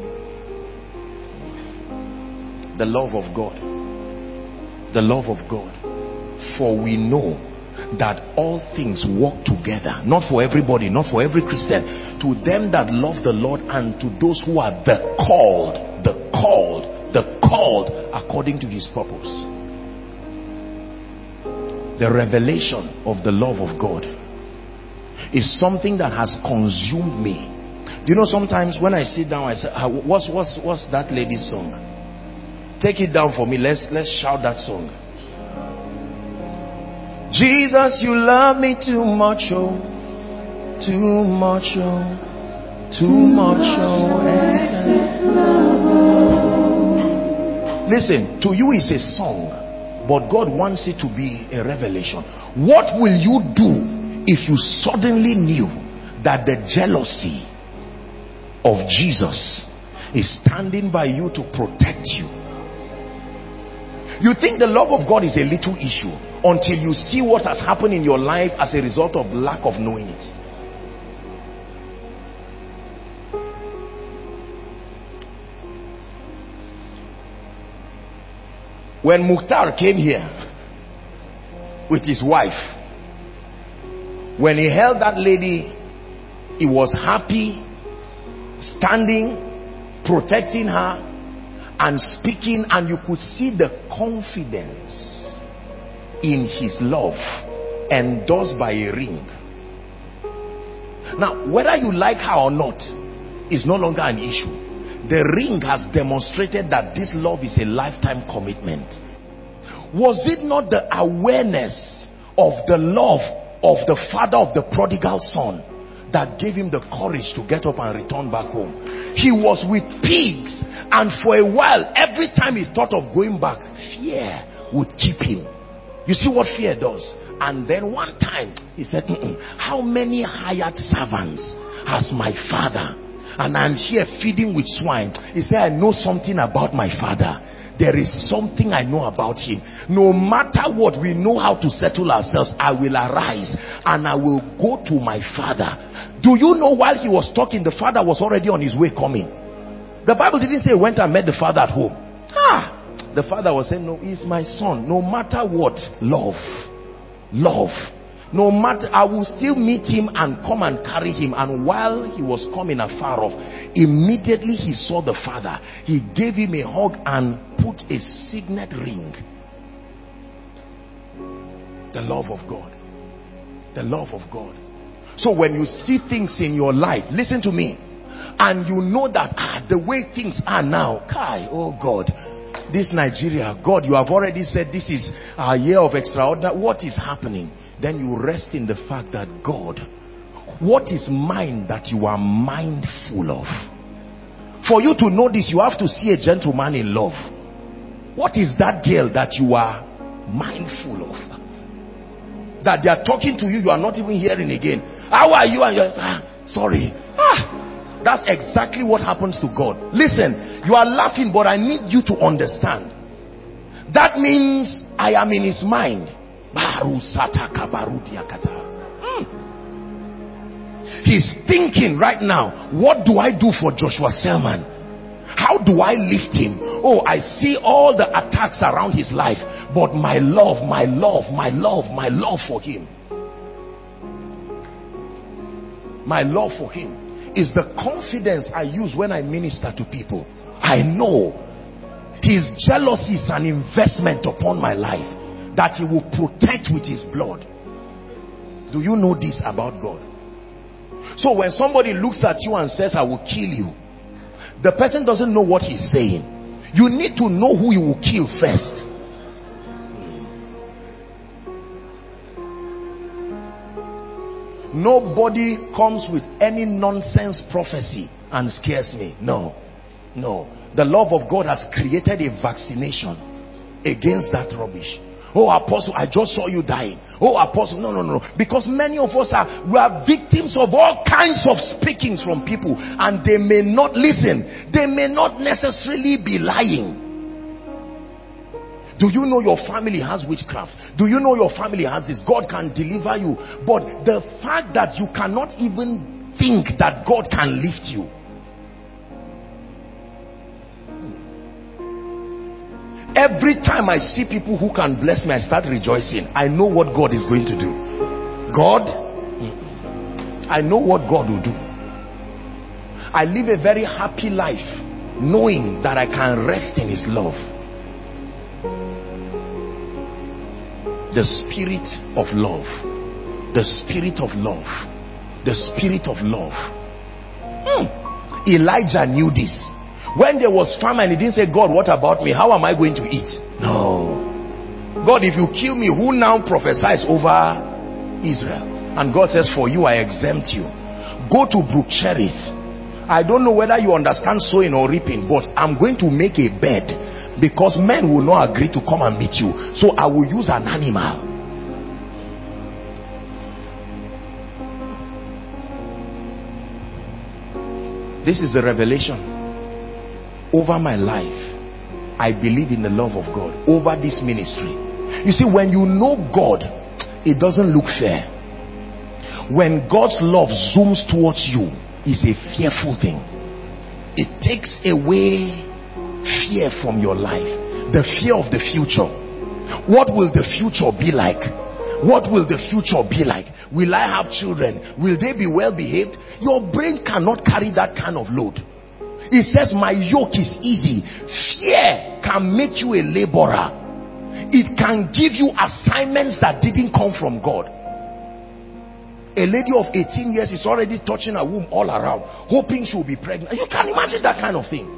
The love of God. The love of God. For we know that all things work together, not for everybody, not for every Christian, to them that love the Lord and to those who are the called, the called, the called according to his purpose. The revelation of the love of God is something that has consumed me. Do you know, sometimes when I sit down, I say, what's, what's, what's that lady's song? Take it down for me. Let's, let's shout that song. Jesus, you love me too much, oh, too much, oh, too much, oh. Listen, to you it's a song, but God wants it to be a revelation. What will you do if you suddenly knew that the jealousy of Jesus is standing by you to protect you? You think the love of God is a little issue until you see what has happened in your life as a result of lack of knowing it. When Mukhtar came here with his wife, when he held that lady, he was happy, standing, protecting her and speaking, and you could see the confidence in his love endorsed by a ring. Now, whether you like her or not is no longer an issue. The ring has demonstrated that this love is a lifetime commitment. Was it not the awareness of the love of the father of the prodigal son that gave him the courage to get up and return back home? He was with pigs, and for a while, every time he thought of going back, fear would keep him. You see what fear does? And then one time he said, mm-mm, how many hired servants has my father? And I'm here feeding with swine. He said, I know something about my father. There is something I know about him. No matter what, we know how to settle ourselves. I will arise and I will go to my father. Do you know while he was talking, the father was already on his way coming? The Bible didn't say he went and met the father at home. Ah, the father was saying, no, he's my son. No matter what, love. Love. No matter, I will still meet him and come and carry him. And while he was coming afar off, immediately he saw the father. He gave him a hug and put a signet ring. The love of God. The love of God. So when you see things in your life, listen to me, and you know that ah, the way things are now, Kai, oh God, this Nigeria, God, you have already said this is a year of extraordinary. What is happening? Then you rest in the fact that God, what is mine that you are mindful of? For you to know this, you have to see a gentleman in love. What is that girl that you are mindful of? That they are talking to you, you are not even hearing again. How are you? And you're ah, sorry. Ah, that's exactly what happens to God. Listen, you are laughing, but I need you to understand. That means I am in his mind. Hmm. He's thinking right now, what do I do for Joshua Selman? How do I lift him? Oh, I see all the attacks around his life, but my love, my love, my love, my love for him. My love for him is the confidence I use when I minister to people. I know his jealousy is an investment upon my life that he will protect with his blood. Do you know this about God? So when somebody looks at you and says, I will kill you, the person doesn't know what he's saying. You need to know who you will kill first. Nobody comes with any nonsense prophecy and scares me. No, no. The love of God has created a vaccination against that rubbish. Oh, apostle, I just saw you dying. Oh, apostle, no, no, no. Because many of us are, we are victims of all kinds of speakings from people, and they may not listen. They may not necessarily be lying. Do you know your family has witchcraft? Do you know your family has this? God can deliver you. But the fact that you cannot even think that God can lift you. Every time I see people who can bless me, I start rejoicing. I know what God is going to do. God, I know what God will do. I live a very happy life knowing that I can rest in his love. The spirit of love. The spirit of love. The spirit of love. Hmm. Elijah knew this. When there was famine, he didn't say, God, what about me? How am I going to eat? No. God, if you kill me, who now prophesies over Israel? And God says, for you, I exempt you. Go to Brook Cherith. I don't know whether you understand sowing or reaping, but I'm going to make a bed, because men will not agree to come and meet you. So I will use an animal. This is the revelation. Over my life, I believe in the love of God. Over this ministry. You see, when you know God, it doesn't look fair. When God's love zooms towards you, it's a fearful thing. It takes away fear from your life. The fear of the future. What will the future be like? What will the future be like? Will I have children? Will they be well behaved? Your brain cannot carry that kind of load. It says my yoke is easy. Fear can make you a laborer. It can give you assignments that didn't come from God. A lady of eighteen years is already touching her womb all around, hoping she will be pregnant. You can imagine that kind of thing.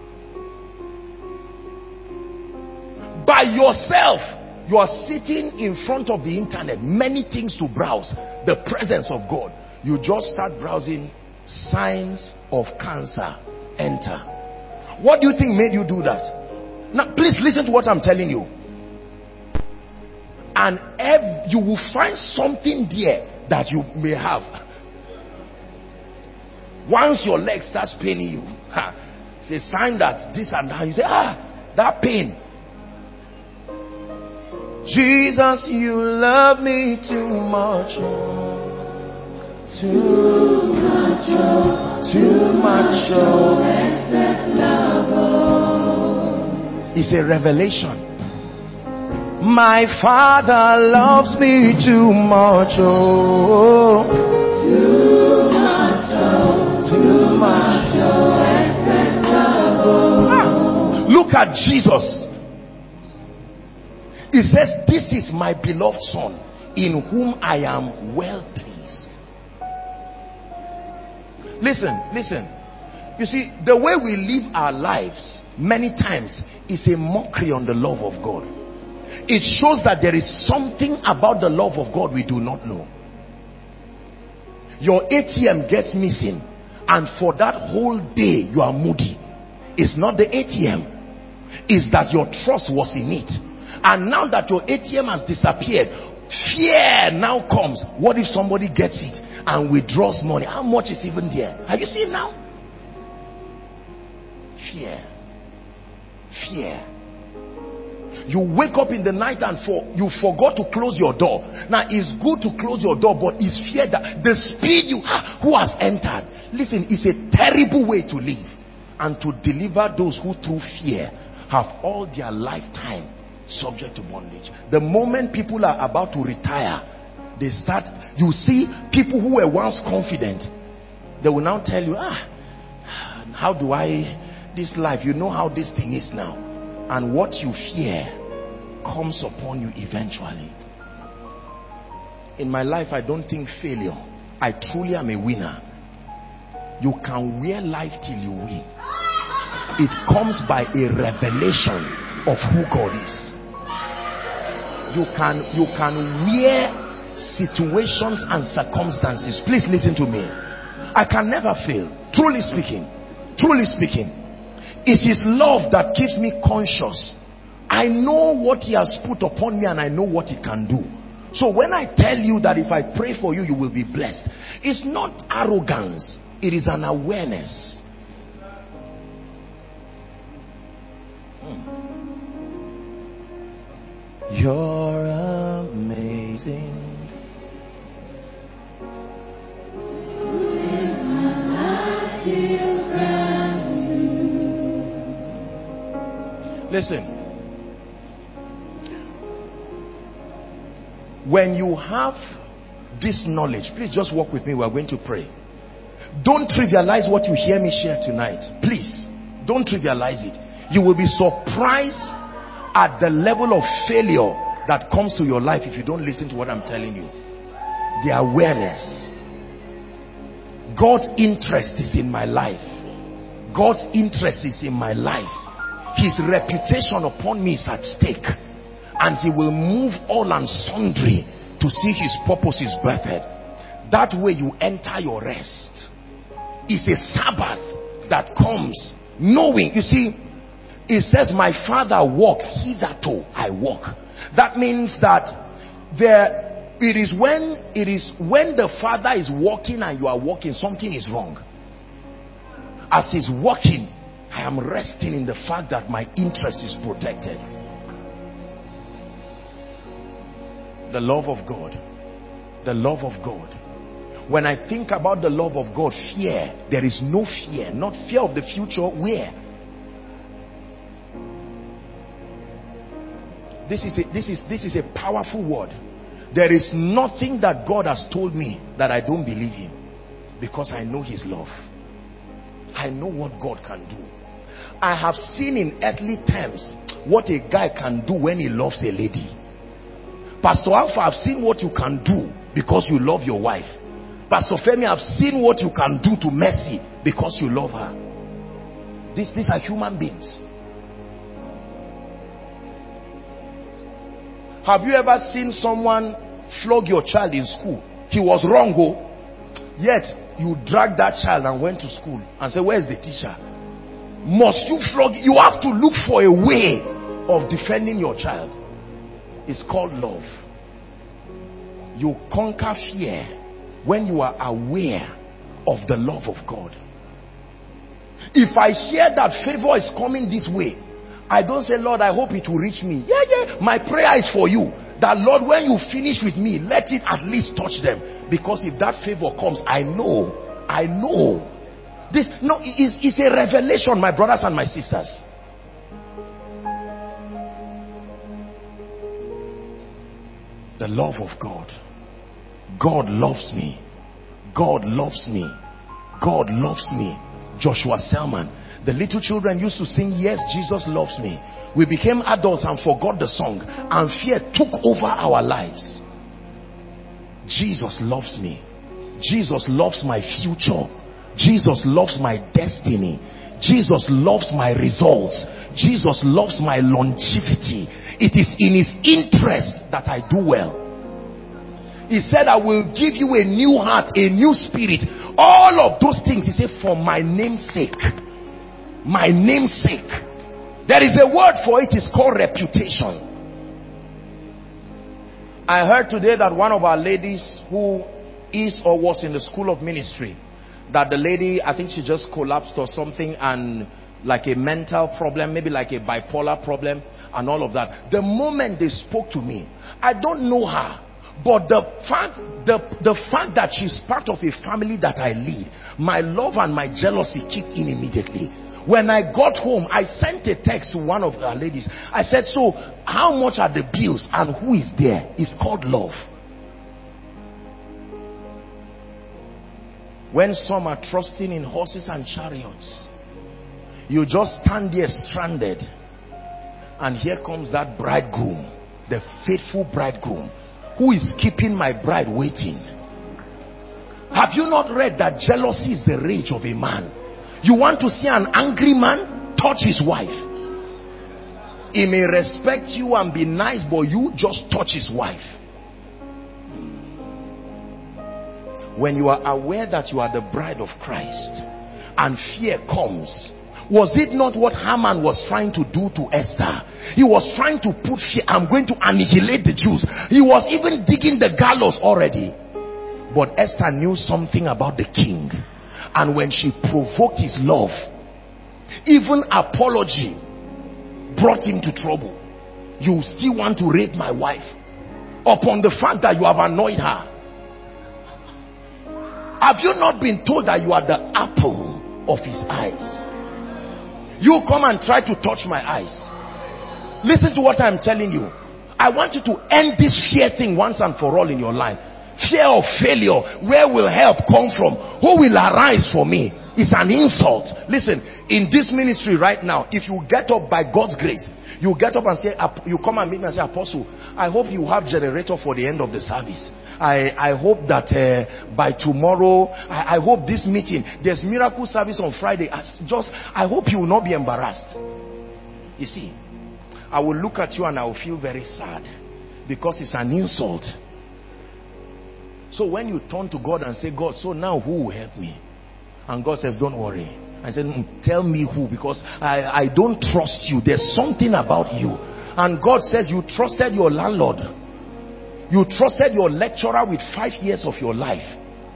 By yourself, you are sitting in front of the internet, many things to browse. The presence of God. You just start browsing signs of cancer. Enter. What do you think made you do that? Now please listen to what I'm telling you. And ev you will find something there that you may have. Once your leg starts paining you, ha, it's a sign that this and that. You say, ah, that pain. Jesus, you love me too much. Too much, oh, too much, oh, excess love, oh. It's a revelation. My Father loves me too much, oh, too much, oh, too much, oh, excess love, oh. Ah, look at Jesus. He says, this is my beloved Son, in whom I am well pleased. Listen, listen. You see, the way we live our lives many times is a mockery on the love of God. It shows that there is something about the love of God we do not know. Your A T M gets missing, and for that whole day you are moody. It's not the A T M. It's that your trust was in it. And now that your A T M has disappeared, fear now comes. What if somebody gets it and withdraws money? How much is even there? Have you seen now? Fear. Fear. You wake up in the night and for you forgot to close your door. Now it's good to close your door, but it's fear that the speed you ah, who has entered. Listen, it's a terrible way to live and to deliver those who through fear have all their lifetime subject to bondage. The moment people are about to retire, they start, you see people who were once confident, they will now tell you, ah, how do I, this life, you know how this thing is now. And what you fear comes upon you eventually. In my life, I don't think failure. I truly am a winner. You can wear life till you win. It comes by a revelation of who God is. You can, you can wear situations and circumstances. Please listen to me. I can never fail. Truly speaking. Truly speaking. It's his love that keeps me conscious. I know what he has put upon me and I know what he can do. So when I tell you that if I pray for you, you will be blessed, it's not arrogance. It is an awareness. Hmm. You're amazing. Listen, when you have this knowledge, please just walk with me. We are going to pray. Don't trivialize what you hear me share tonight. Please, don't trivialize it. You will be surprised at the level of failure that comes to your life if you don't listen to what I'm telling you. The awareness. God's interest is in my life. God's interest is in my life. His reputation upon me is at stake, and he will move all and sundry to see his purposes birthed. That way you enter your rest. It's a Sabbath that comes knowing. You see, it says my Father walk, hitherto I walk. That means that there it is when it is when the Father is walking and you are walking, something is wrong. As he's walking, I am resting in the fact that my interest is protected. The love of God. The love of God. When I think about the love of God, fear, there is no fear. Not fear of the future. Where? This is a, this is, this is a powerful word. There is nothing that God has told me that I don't believe in, because I know his love. I know what God can do. I have seen in earthly terms what a guy can do when he loves a lady. Pastor Alpha, I've seen what you can do because you love your wife. Pastor Femi, I've seen what you can do to Mercy because you love her. These, these are human beings. Have you ever seen someone flog your child in school? He was wrong, oh. Yet you dragged that child and went to school and said, where's the teacher? Must you flog? You have to look for a way of defending your child. It's called love. You conquer fear when you are aware of the love of God. If I hear that favor is coming this way, I don't say, Lord, I hope it will reach me. Yeah, yeah. My prayer is for you, that Lord, when you finish with me, let it at least touch them. Because if that favor comes, I know, I know. This, no, it's, it's a revelation, my brothers and my sisters. The love of God. God loves me. God loves me. God loves me. Joshua Selman. The little children used to sing, yes, Jesus loves me. We became adults and forgot the song, and fear took over our lives. Jesus loves me. Jesus loves my future. Jesus loves my destiny. Jesus loves my results. Jesus loves my longevity. It is in his interest that I do well. He said, I will give you a new heart, a new spirit. All of those things, he said, for my name's sake. My name's sake. There is a word for it. It's called reputation. I heard today that one of our ladies who is or was in the school of ministry, that the lady, I think she just collapsed or something, and like a mental problem, maybe like a bipolar problem and all of that. The moment they spoke to me, I don't know her, but the fact, the, the fact that she's part of a family that I lead, my love and my jealousy kicked in immediately. When I got home, I sent a text to one of our ladies. I said, so how much are the bills and who is there? It's called love. When some are trusting in horses and chariots, you just stand there stranded, and here comes that bridegroom, the faithful bridegroom, who is keeping my bride waiting. Have you not read that jealousy is the rage of a man? You want to see an angry man touch his wife. He may respect you and be nice, but you just touch his wife. When you are aware that you are the bride of Christ and fear comes, was it not what Haman was trying to do to Esther? He was trying to put fear. I'm going to annihilate the Jews. He was even digging the gallows already. But Esther knew something about the king. And when she provoked his love, even apology brought him to trouble. You still want to rape my wife upon the fact that you have annoyed her. Have you not been told that you are the apple of his eyes? You come and try to touch my eyes. Listen to what I'm telling you. I want you to end this fear thing once and for all in your life. Fear of failure. Where will help come from? Who will arise for me? It's an insult. Listen, in this ministry right now, if you get up by God's grace, you get up and say, you come and meet me and say, Apostle, I hope you have generator for the end of the service. I, I hope that uh, by tomorrow, I, I hope this meeting, there's miracle service on Friday. Just, I hope you will not be embarrassed. You see, I will look at you and I will feel very sad because it's an insult. So when you turn to God and say, God, so now who will help me? And God says, don't worry. I said, mm, tell me who, because I, I don't trust you. There's something about you. And God says, you trusted your landlord. You trusted your lecturer with five years of your life.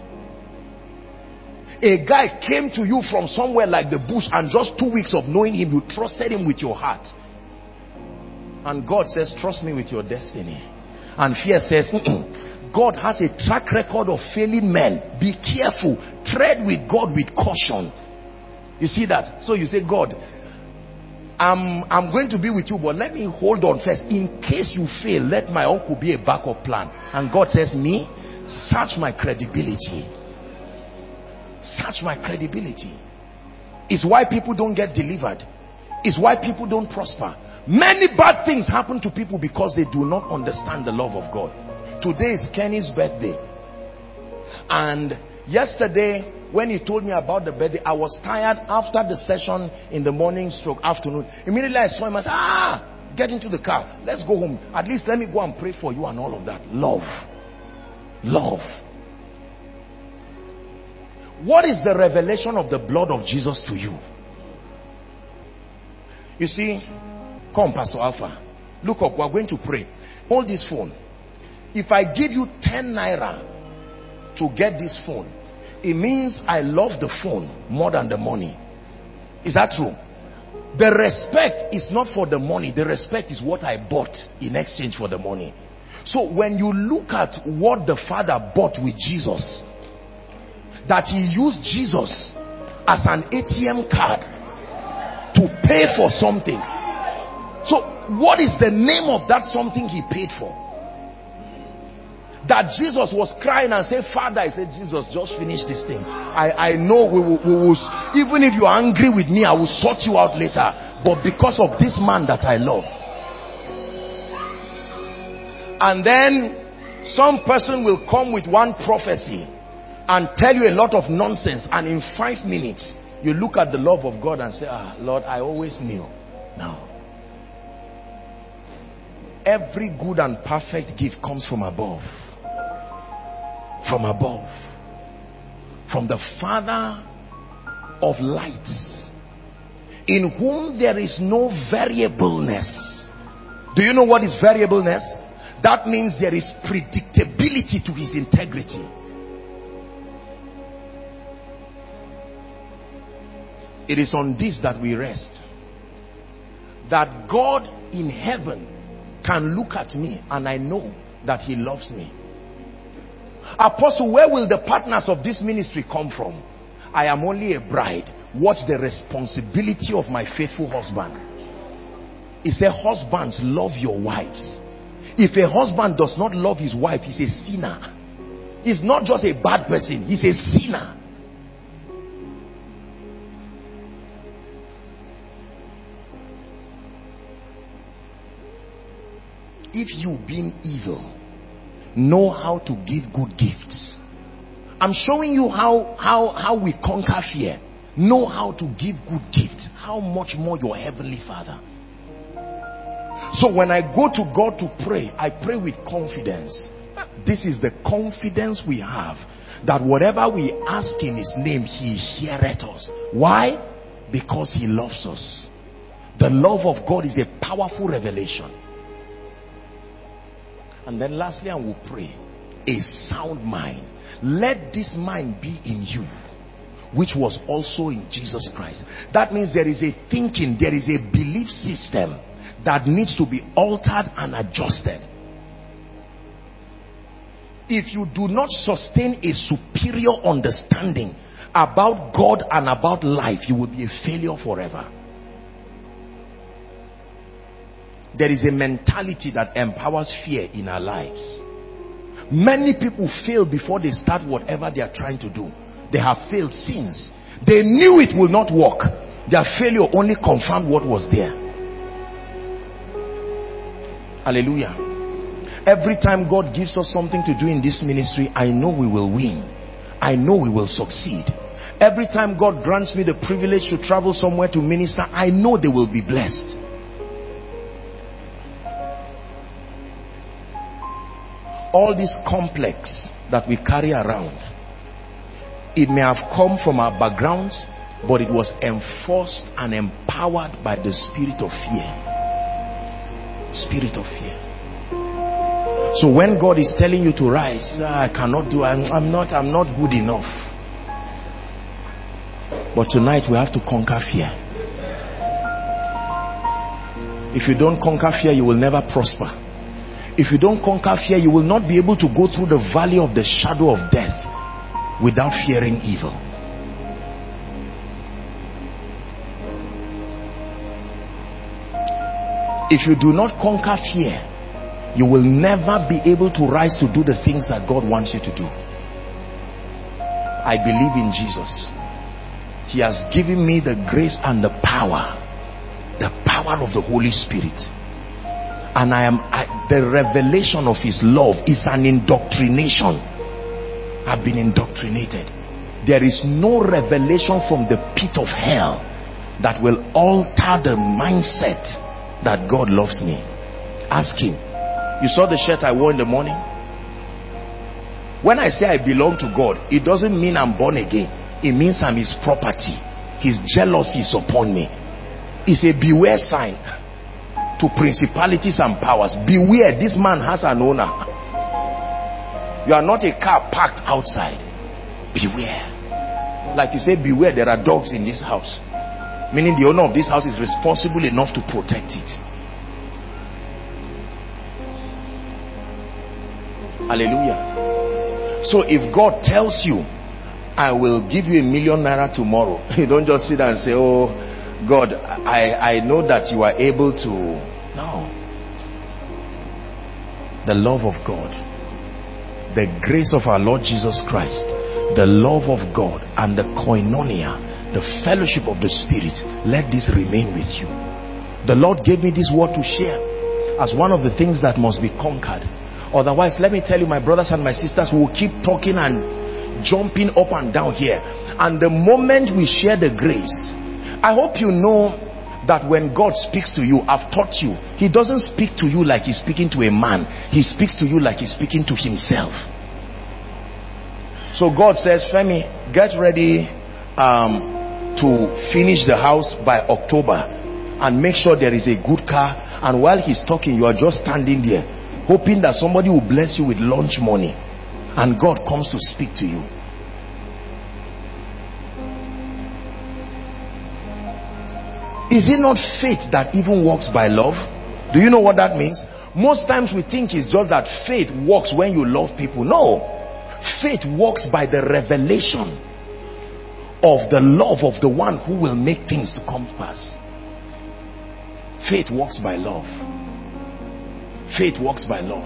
A guy came to you from somewhere like the bush, and just two weeks of knowing him, you trusted him with your heart. And God says, trust me with your destiny. And fear says, mm-mm. God has a track record of failing men. Be careful. Tread with God with caution. You see that? So you say, God, I'm, I'm going to be with you, but let me hold on first. In case you fail, let my uncle be a backup plan. And God says, me, search my credibility. Search my credibility. It's why people don't get delivered. It's why people don't prosper. Many bad things happen to people because they do not understand the love of God. Today is Kenny's birthday. And yesterday, when he told me about the birthday, I was tired after the session in the morning stroke afternoon. Immediately I saw him, I said, ah, get into the car. Let's go home. At least let me go and pray for you and all of that. Love. Love. What is the revelation of the blood of Jesus to you? You see, come Pastor Alpha. Look up, we're going to pray. Hold this phone. If I give you ten naira to get this phone, it means I love the phone more than the money. Is that true? The respect is not for the money. The respect is what I bought in exchange for the money. So when you look at what the Father bought with Jesus, that he used Jesus as an A T M card to pay for something. So what is the name of that something he paid for? That Jesus was crying and said, Father, I said, Jesus, just finish this thing. I, I know we will, we will, even if you're angry with me, I will sort you out later. But because of this man that I love. And then some person will come with one prophecy and tell you a lot of nonsense, and in five minutes you look at the love of God and say, ah, Lord, I always knew. Now, every good and perfect gift comes from above. From above. From the Father of lights, in whom there is no variableness. Do you know what is variableness? That means there is predictability to his integrity. It is on this that we rest. That God in heaven can look at me and I know that he loves me. Apostle, where will the partners of this ministry come from? I am only a bride. What's the responsibility of my faithful husband? He said, husbands, love your wives. If a husband does not love his wife, he's a sinner. He's not just a bad person, he's a sinner. If you, being evil, know how to give good gifts. I'm showing you how, how, how we conquer fear. Know how to give good gifts. How much more your heavenly Father. So when I go to God to pray, I pray with confidence. This is the confidence we have, that whatever we ask in his name, he heareth us. Why? Because he loves us. The love of God is a powerful revelation. And then lastly, I will pray, a sound mind. Let this mind be in you, which was also in Jesus Christ. That means there is a thinking, there is a belief system that needs to be altered and adjusted. If you do not sustain a superior understanding about God and about life, you will be a failure forever. There is a mentality that empowers fear in our lives. Many people fail before they start whatever they are trying to do. They have failed since. They knew it will not work. Their failure only confirmed what was there. Hallelujah. Every time God gives us something to do in this ministry, I know we will win. I know we will succeed. Every time God grants me the privilege to travel somewhere to minister, I know they will be blessed. All this complex that we carry around, it may have come from our backgrounds, but it was enforced and empowered by the spirit of fear. Spirit of fear. So when God is telling you to rise, ah, I cannot do, I'm, I'm not, I'm not good enough. But tonight we have to conquer fear. If you don't conquer fear, you will never prosper. If you don't conquer fear, you will not be able to go through the valley of the shadow of death without fearing evil. If you do not conquer fear, you will never be able to rise to do the things that God wants you to do. I believe in Jesus. He has given me the grace and the power, the power of the Holy Spirit. And I am I, the revelation of his love is an indoctrination. I've been indoctrinated. There is no revelation from the pit of hell that will alter the mindset that God loves me. Ask him. You saw the shirt I wore in the morning? When I say I belong to God, it doesn't mean I'm born again. It means I'm his property. His jealousy is upon me. It's a beware sign to principalities and powers. Beware, this man has an owner. You are not a car parked outside. Beware. Like you say, beware, there are dogs in this house. Meaning the owner of this house is responsible enough to protect it. Hallelujah. So if God tells you, I will give you a million naira tomorrow, you don't just sit there and say, oh God, I, I know that you are able to. No. The love of God, the grace of our Lord Jesus Christ, the love of God, and the koinonia, the fellowship of the Spirit, let this remain with you. The Lord gave me this word to share as one of the things that must be conquered. Otherwise, let me tell you, my brothers and my sisters, we will keep talking and jumping up and down here. And the moment we share the grace, I hope you know that when God speaks to you, I've taught you, he doesn't speak to you like he's speaking to a man. He speaks to you like he's speaking to himself. So God says, Femi, get ready um, to finish the house by October and make sure there is a good car. And while he's talking, you are just standing there hoping that somebody will bless you with lunch money, and God comes to speak to you. Is it not faith that even works by love? Do you know what that means? Most times we think it's just that faith works when you love people. No. Faith works by the revelation of the love of the one who will make things to come to pass. Faith works by love. Faith works by love.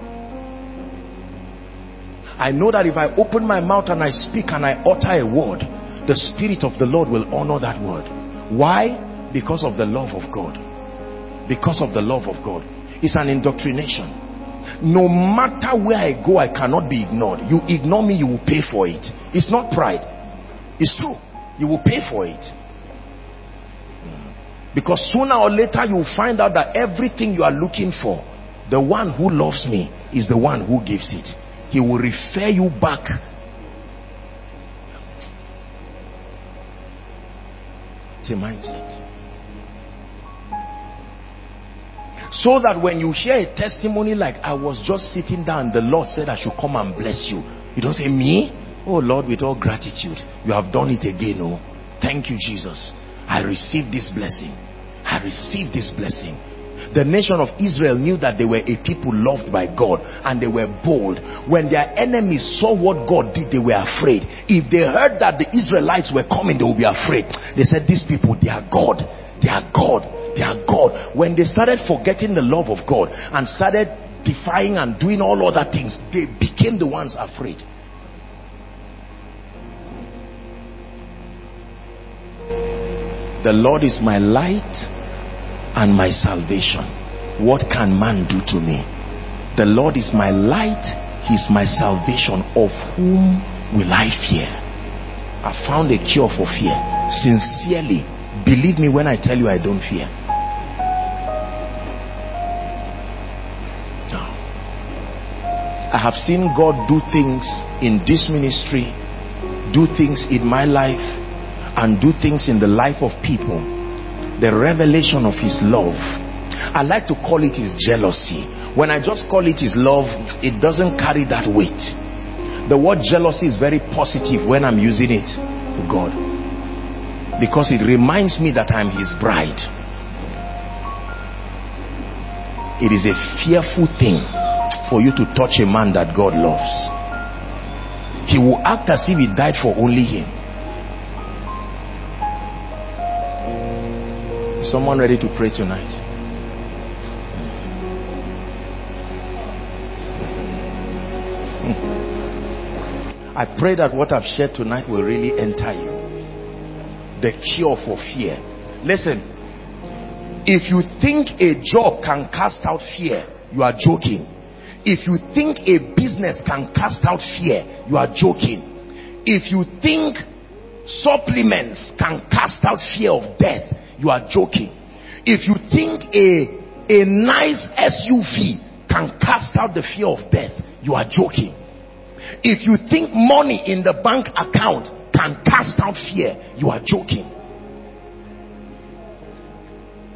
I know that if I open my mouth and I speak and I utter a word, the Spirit of the Lord will honor that word. Why? Because of the love of God. Because of the love of God. It's an indoctrination. No matter where I go, I cannot be ignored. You ignore me, you will pay for it. It's not pride. It's true. You will pay for it. Because sooner or later you will find out that everything you are looking for, the one who loves me is the one who gives it. He will refer you back. It's a mindset. So that when you hear a testimony like, I was just sitting down, the Lord said I should come and bless you, you don't say, me? Oh Lord, with all gratitude, you have done it again. Oh, thank you, Jesus. I received this blessing. I received this blessing. The nation of Israel knew that they were a people loved by God, and they were bold. When their enemies saw what God did, they were afraid. If they heard that the Israelites were coming, they would be afraid. They said, these people, they are God. They are God. They are God. When they started forgetting the love of God and started defying and doing all other things, they became the ones afraid. The Lord is my light and my salvation. What can man do to me? The Lord is my light, he is my salvation. Of whom will I fear? I found a cure for fear. Sincerely, believe me when I tell you I don't fear. No. I have seen God do things in this ministry, do things in my life, and do things in the life of people. The revelation of his love, I like to call it his jealousy. When I just call it his love, it doesn't carry that weight. The word jealousy is very positive when I'm using it to God, because it reminds me that I'm his bride. It is a fearful thing for you to touch a man that God loves. He will act as if he died for only him. Someone ready to pray tonight? I pray that what I've shared tonight will really enter you. The cure for fear. Listen, if you think a job can cast out fear, you are joking. If you think a business can cast out fear, you are joking. If you think supplements can cast out fear of death, you are joking. If you think a, a nice S U V can cast out the fear of death, you are joking. If you think money in the bank account can cast out fear, you are joking.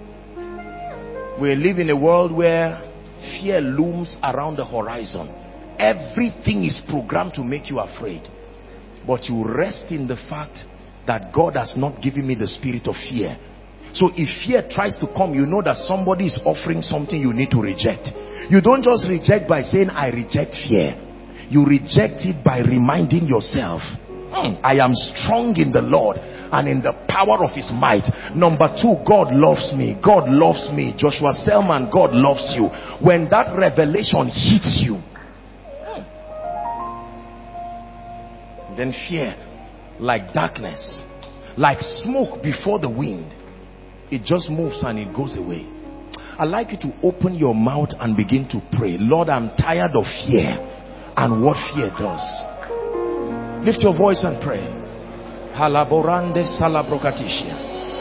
We live in a world where fear looms around the horizon. everything is programmed to make you afraid. But you rest in the fact that God has not given me the spirit of fear. So if fear tries to come, you know that somebody is offering something you need to reject. You don't just reject by saying, I reject fear. You reject it by reminding yourself, hmm, I am strong in the Lord and in the power of his might. Number two, God loves me. God loves me. Joshua Selman, God loves you. When that revelation hits you, then fear, like darkness, like smoke before the wind, it just moves and it goes away. I'd like you to open your mouth and begin to pray. Lord, I'm tired of fear and what fear does. Lift your voice and pray. Halaborande salabrokatishia.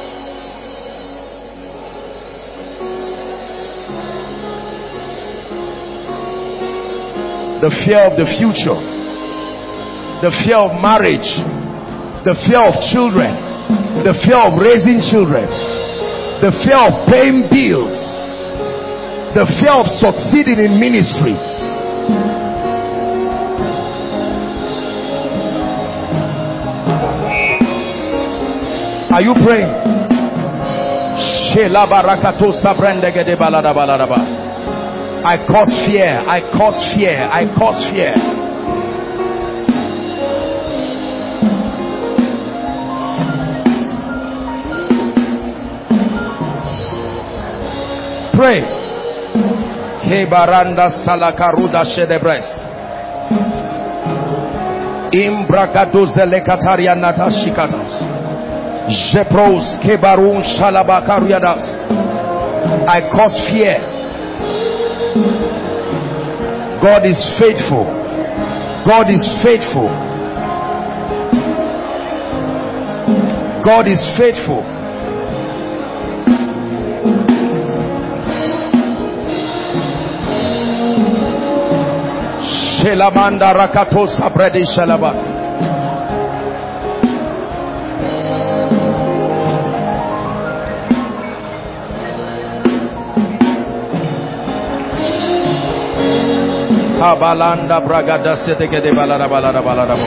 The fear of the future, the fear of marriage, the fear of children, the fear of raising children, the fear of paying bills, the fear of succeeding in ministry. Are you praying? I cause fear, I cause fear, I cause fear. Pray. Kebaranda salakaruda shedebres. Imbrakaduze lekataria natashikatas. Jepros kebarun shalabakariadas. I cause fear. God is faithful. God is faithful. God is faithful. Shelamanda rakatos abredi shalaba. Kabalanda bragada seteke de balada balada balada.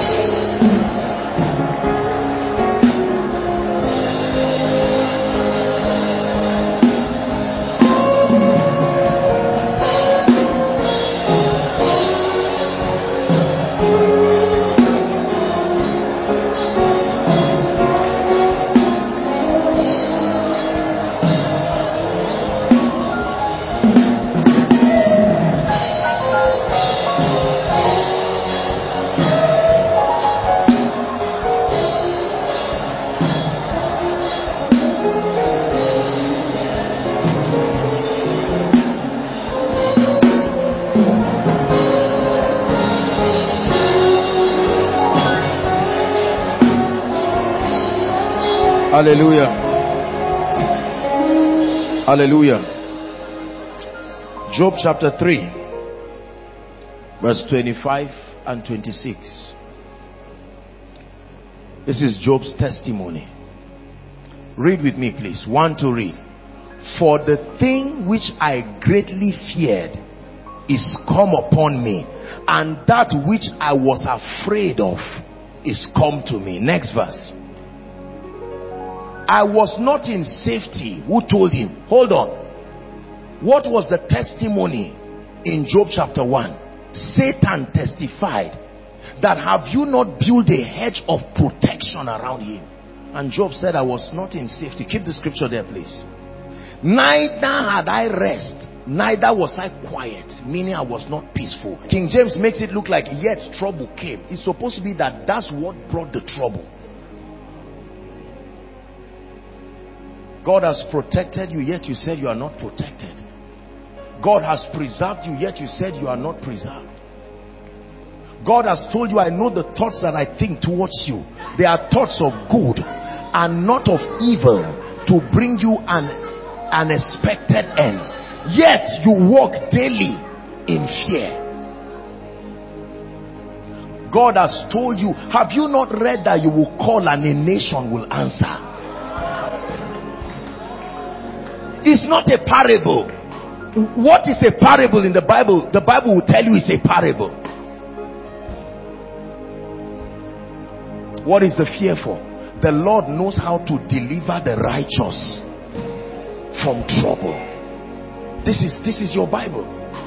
Hallelujah. Hallelujah. Job chapter three, verse twenty-five and twenty-six. This is Job's testimony. Read with me, please. One to read. For the thing which I greatly feared is come upon me, and that which I was afraid of is come to me. Next verse. I was not in safety. Who told him? Hold on. What was the testimony in Job chapter one? Satan testified that have you not built a hedge of protection around him? And Job said, I was not in safety. Keep the scripture there, please. Neither had I rest, neither was I quiet, meaning I was not peaceful. King James makes it look like yet trouble came. It's supposed to be that that's what brought the trouble. God has protected you, yet you said you are not protected. God has preserved you, yet you said you are not preserved. God has told you, I know the thoughts that I think towards you. They are thoughts of good and not of evil, to bring you an unexpected end. Yet you walk daily in fear. God has told you, have you not read that you will call and a nation will answer? It's not a parable. What is a parable in the Bible? The Bible will tell you it's a parable. What is the fear for? The Lord knows how to deliver the righteous from trouble. This is, this is your Bible.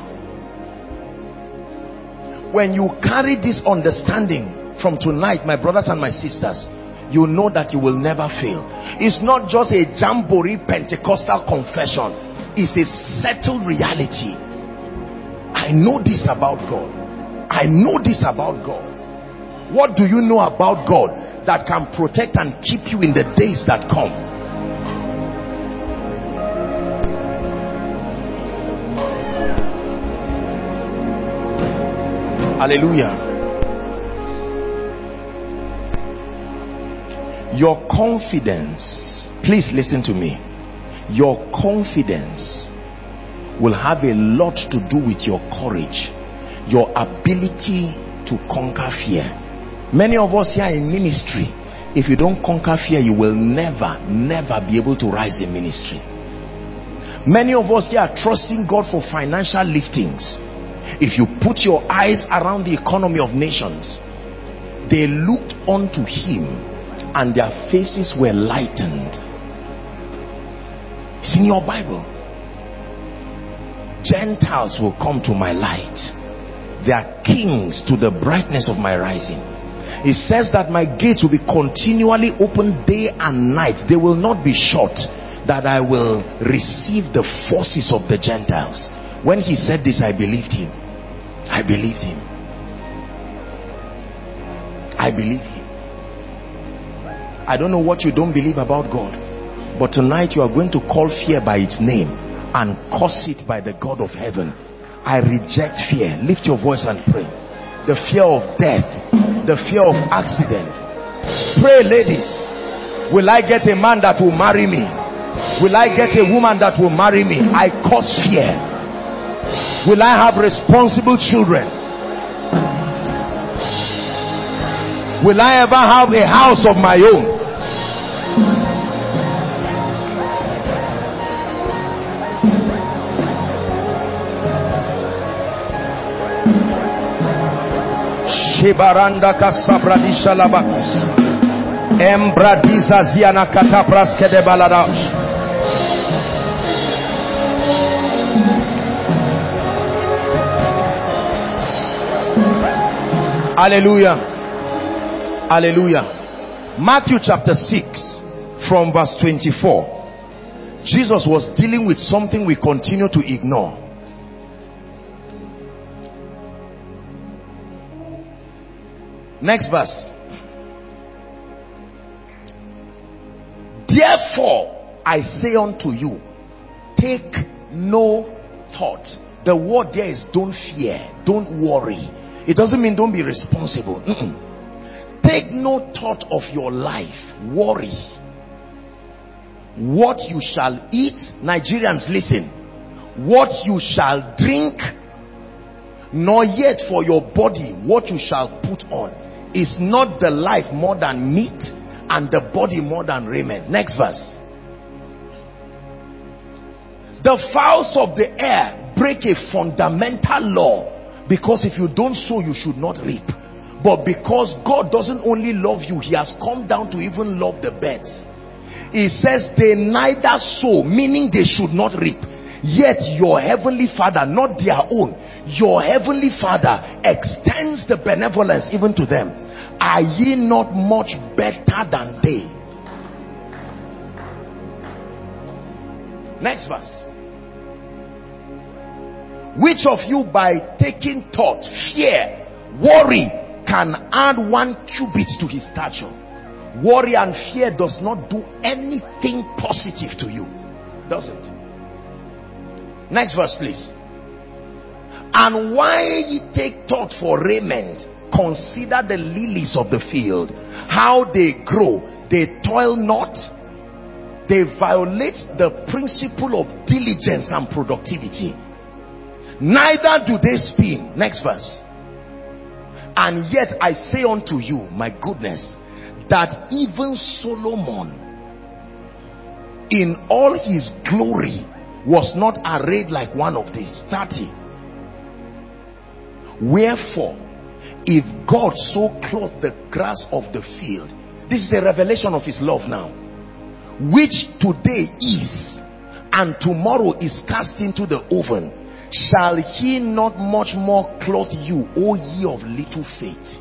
When you carry this understanding from tonight, my brothers and my sisters, you know that you will never fail. It's not just a jamboree Pentecostal confession. It's a settled reality. I know this about God. I know this about God. What do you know about God that can protect and keep you in the days that come? Hallelujah. Your confidence, please listen to me. Your confidence will have a lot to do with your courage, your ability to conquer fear. Many of us here in ministry, if you don't conquer fear, you will never, never be able to rise in ministry. Many of us here are trusting God for financial liftings. If you put your eyes around the economy of nations, they looked unto him and their faces were lightened. It's in your Bible. Gentiles will come to my light. They are kings to the brightness of my rising. It says that my gates will be continually open day and night. They will not be shut, that I will receive the forces of the Gentiles. When he said this, I believed him. I believed him. I believe him. I don't know what you don't believe about God, but tonight you are going to call fear by its name and curse it by the God of heaven. I reject fear. Lift your voice and pray. The fear of death, the fear of accident. Pray, ladies. Will I get a man that will marry me? Will I get a woman that will marry me? I curse fear. Will I have responsible children? Will I ever have a house of my own? Shebaranda kasabradisha labakus. Embradiza ziana katapraske de baladash. Hallelujah. Hallelujah. Matthew chapter six from verse twenty-four. Jesus was dealing with something we continue to ignore. Next verse. Therefore I say unto you, take no thought. The word there is don't fear, don't worry. It doesn't mean don't be responsible. Mm-mm. Take no thought of your life. Worry. What you shall eat. Nigerians, listen. What you shall drink, nor yet for your body what you shall put on. Is not the life more than meat, and the body more than raiment? Next verse. The fowls of the air break a fundamental law, because if you don't sow, you should not reap. But because God doesn't only love you, he has come down to even love the birds. He says they neither sow, meaning they should not reap, yet your heavenly Father, not their own, your heavenly Father extends the benevolence even to them. Are ye not much better than they? Next verse. Which of you by taking thought, fear, worry, can add one cubit to his stature? Worry and fear does not do anything positive to you. Does it? Next verse, please. And why ye take thought for raiment? Consider the lilies of the field, how they grow. They toil not. They violate the principle of diligence and productivity. Neither do they spin. Next verse. And yet I say unto you, my goodness, that even Solomon in all his glory was not arrayed like one of these. thirty. Wherefore, If God so clothed the grass of the field, this is a revelation of his love now, which today is and tomorrow is cast into the oven, shall he not much more clothe you, O ye of little faith?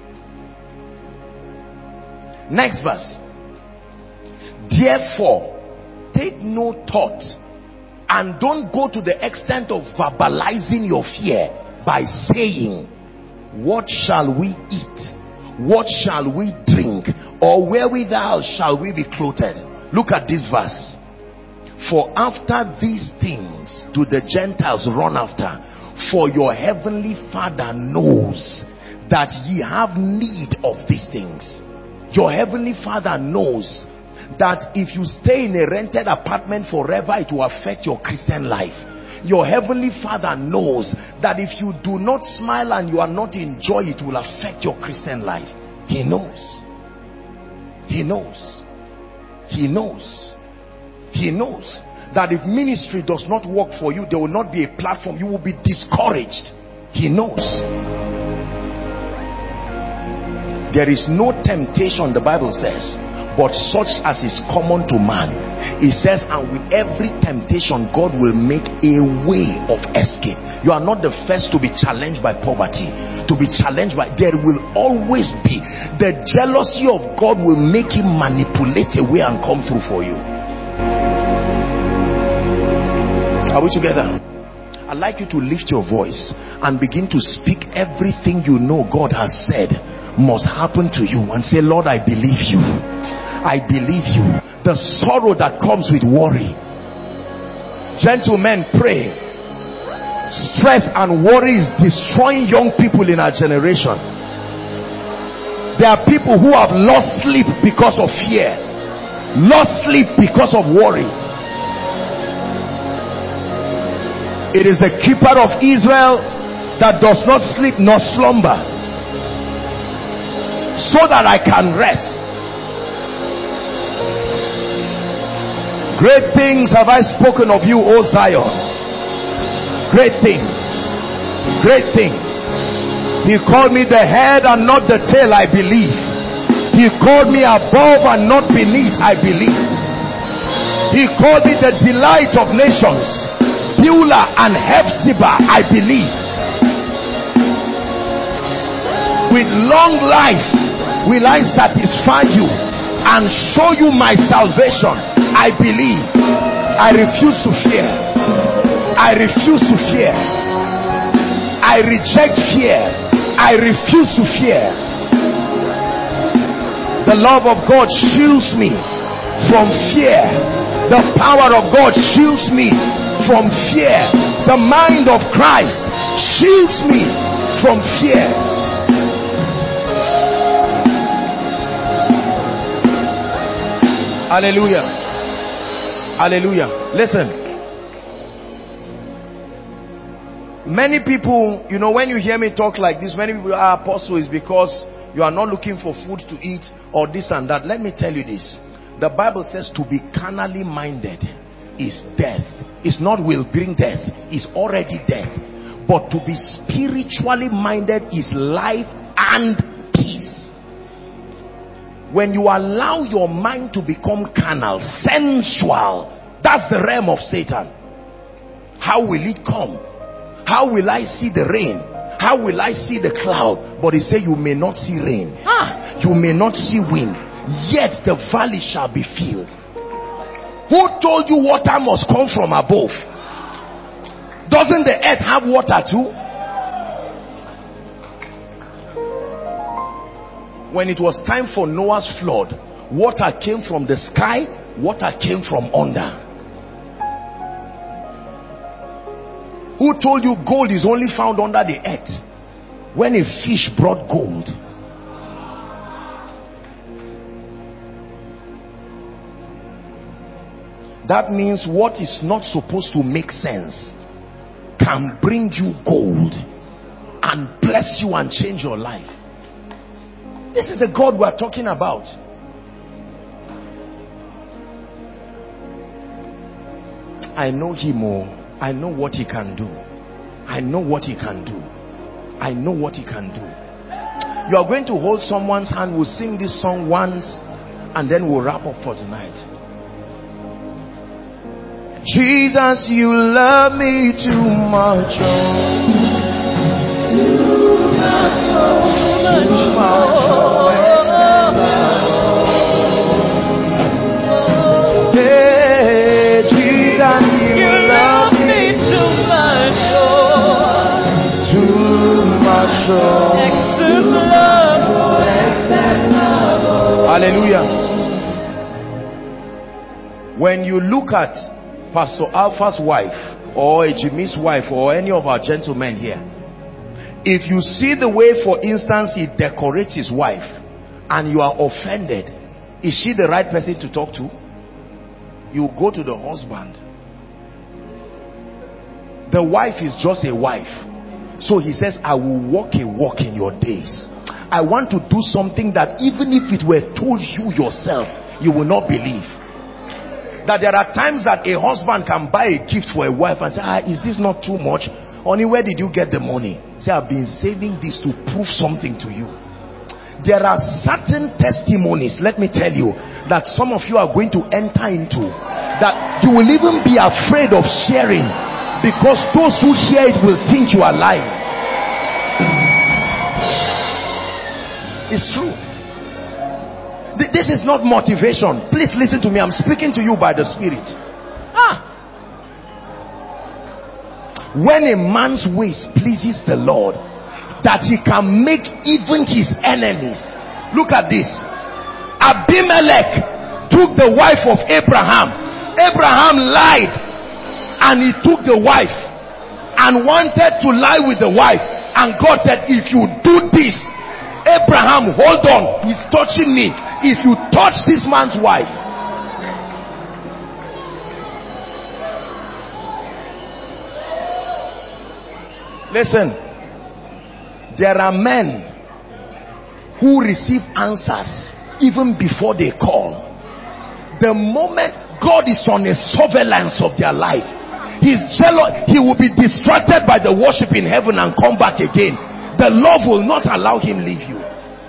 Next verse. Therefore, take no thought, and don't go to the extent of verbalizing your fear by saying, what shall we eat? What shall we drink? Or wherewithal shall we be clothed? Look at this verse. For after these things do the Gentiles run after, for your heavenly Father knows that ye have need of these things. Your heavenly Father knows that if you stay in a rented apartment forever, it will affect your Christian life. Your heavenly Father knows that if you do not smile and you are not in joy, it will affect your Christian life. He knows. He knows. He knows. He knows that if ministry does not work for you, there will not be a platform. You will be discouraged. He knows. There is no temptation, the Bible says, but such as is common to man. It says, and with every temptation, God will make a way of escape. You are not the first to be challenged by poverty, to be challenged by, there will always be. The jealousy of God will make him manipulate a way and come through for you. Are we together? I'd like you to lift your voice and begin to speak everything you know God has said must happen to you, and say, Lord, I believe you. I believe you. The sorrow that comes with worry. Gentlemen, pray. Stress and worry is destroying young people in our generation. There are people who have lost sleep because of fear, lost sleep because of worry. It is the keeper of Israel that does not sleep nor slumber, so that I can rest. Great things have I spoken of you, O Zion. Great things. Great things. He called me the head and not the tail, I believe. He called me above and not beneath, I believe. He called me the delight of nations, Beulah and Hephzibah, I believe. With long life will I satisfy you and show you my salvation. I believe. I refuse to fear. I refuse to fear. I reject fear. I refuse to fear. The love of God shields me from fear. The power of God shields me from fear. The mind of Christ shields me from fear. Hallelujah. Hallelujah. Listen. Many people, you know, when you hear me talk like this, many people are apostle is because you are not looking for food to eat or this and that. Let me tell you this. The Bible says to be carnally minded is death. It's not will bring death. It's already death. But to be spiritually minded is life and peace. When you allow your mind to become carnal, sensual, that's the realm of Satan. How will it come? How will I see the rain? How will I see the cloud? But he said you may not see rain. Ah, you may not see wind. Yet the valley shall be filled. Who told you water must come from above? Doesn't the earth have water too? When it was time for Noah's flood, water came from the sky, water came from under. Who told you gold is only found under the earth? When a fish brought gold. That means what is not supposed to make sense can bring you gold and bless you and change your life. This is the God we are talking about. I know him. Oh, I know what he can do. I know what he can do. I know what he can do. You are going to hold someone's hand. We'll sing this song once and then we'll wrap up for tonight. Jesus, you love me too much. Oh. Too much, oh, too much, oh. Hey, Jesus, you, you love me too much. Oh. Too much, oh. Excess love, oh, excess love, oh. Hallelujah. When you look at Pastor Alpha's wife or Jimmy's wife or any of our gentlemen here, if you see the way, for instance, he decorates his wife and you are offended, is she the right person to talk to? You go to the husband. The wife is just a wife. So he says, I will walk a walk in your days. I want to do something that even if it were told you yourself, you will not believe. That there are times that a husband can buy a gift for a wife and say, ah, is this not too much? Only where did you get the money? Say, I've been saving this to prove something to you. There are certain testimonies, let me tell you, that some of you are going to enter into, that you will even be afraid of sharing, because those who hear it will think you are lying. It's true. This is not motivation. Please listen to me. I'm speaking to you by the Spirit. Ah. When a man's ways pleases the Lord, that he can make even his enemies. Look at this. Abimelech took the wife of Abraham. Abraham lied and he took the wife and wanted to lie with the wife. And God said, if you do this, Abraham, hold on, he's touching me. If you touch this man's wife, listen, there are men who receive answers even before they call. The moment God is on a surveillance of their life, he's jealous. He will be distracted by the worship in heaven and come back again. The love will not allow him leave you.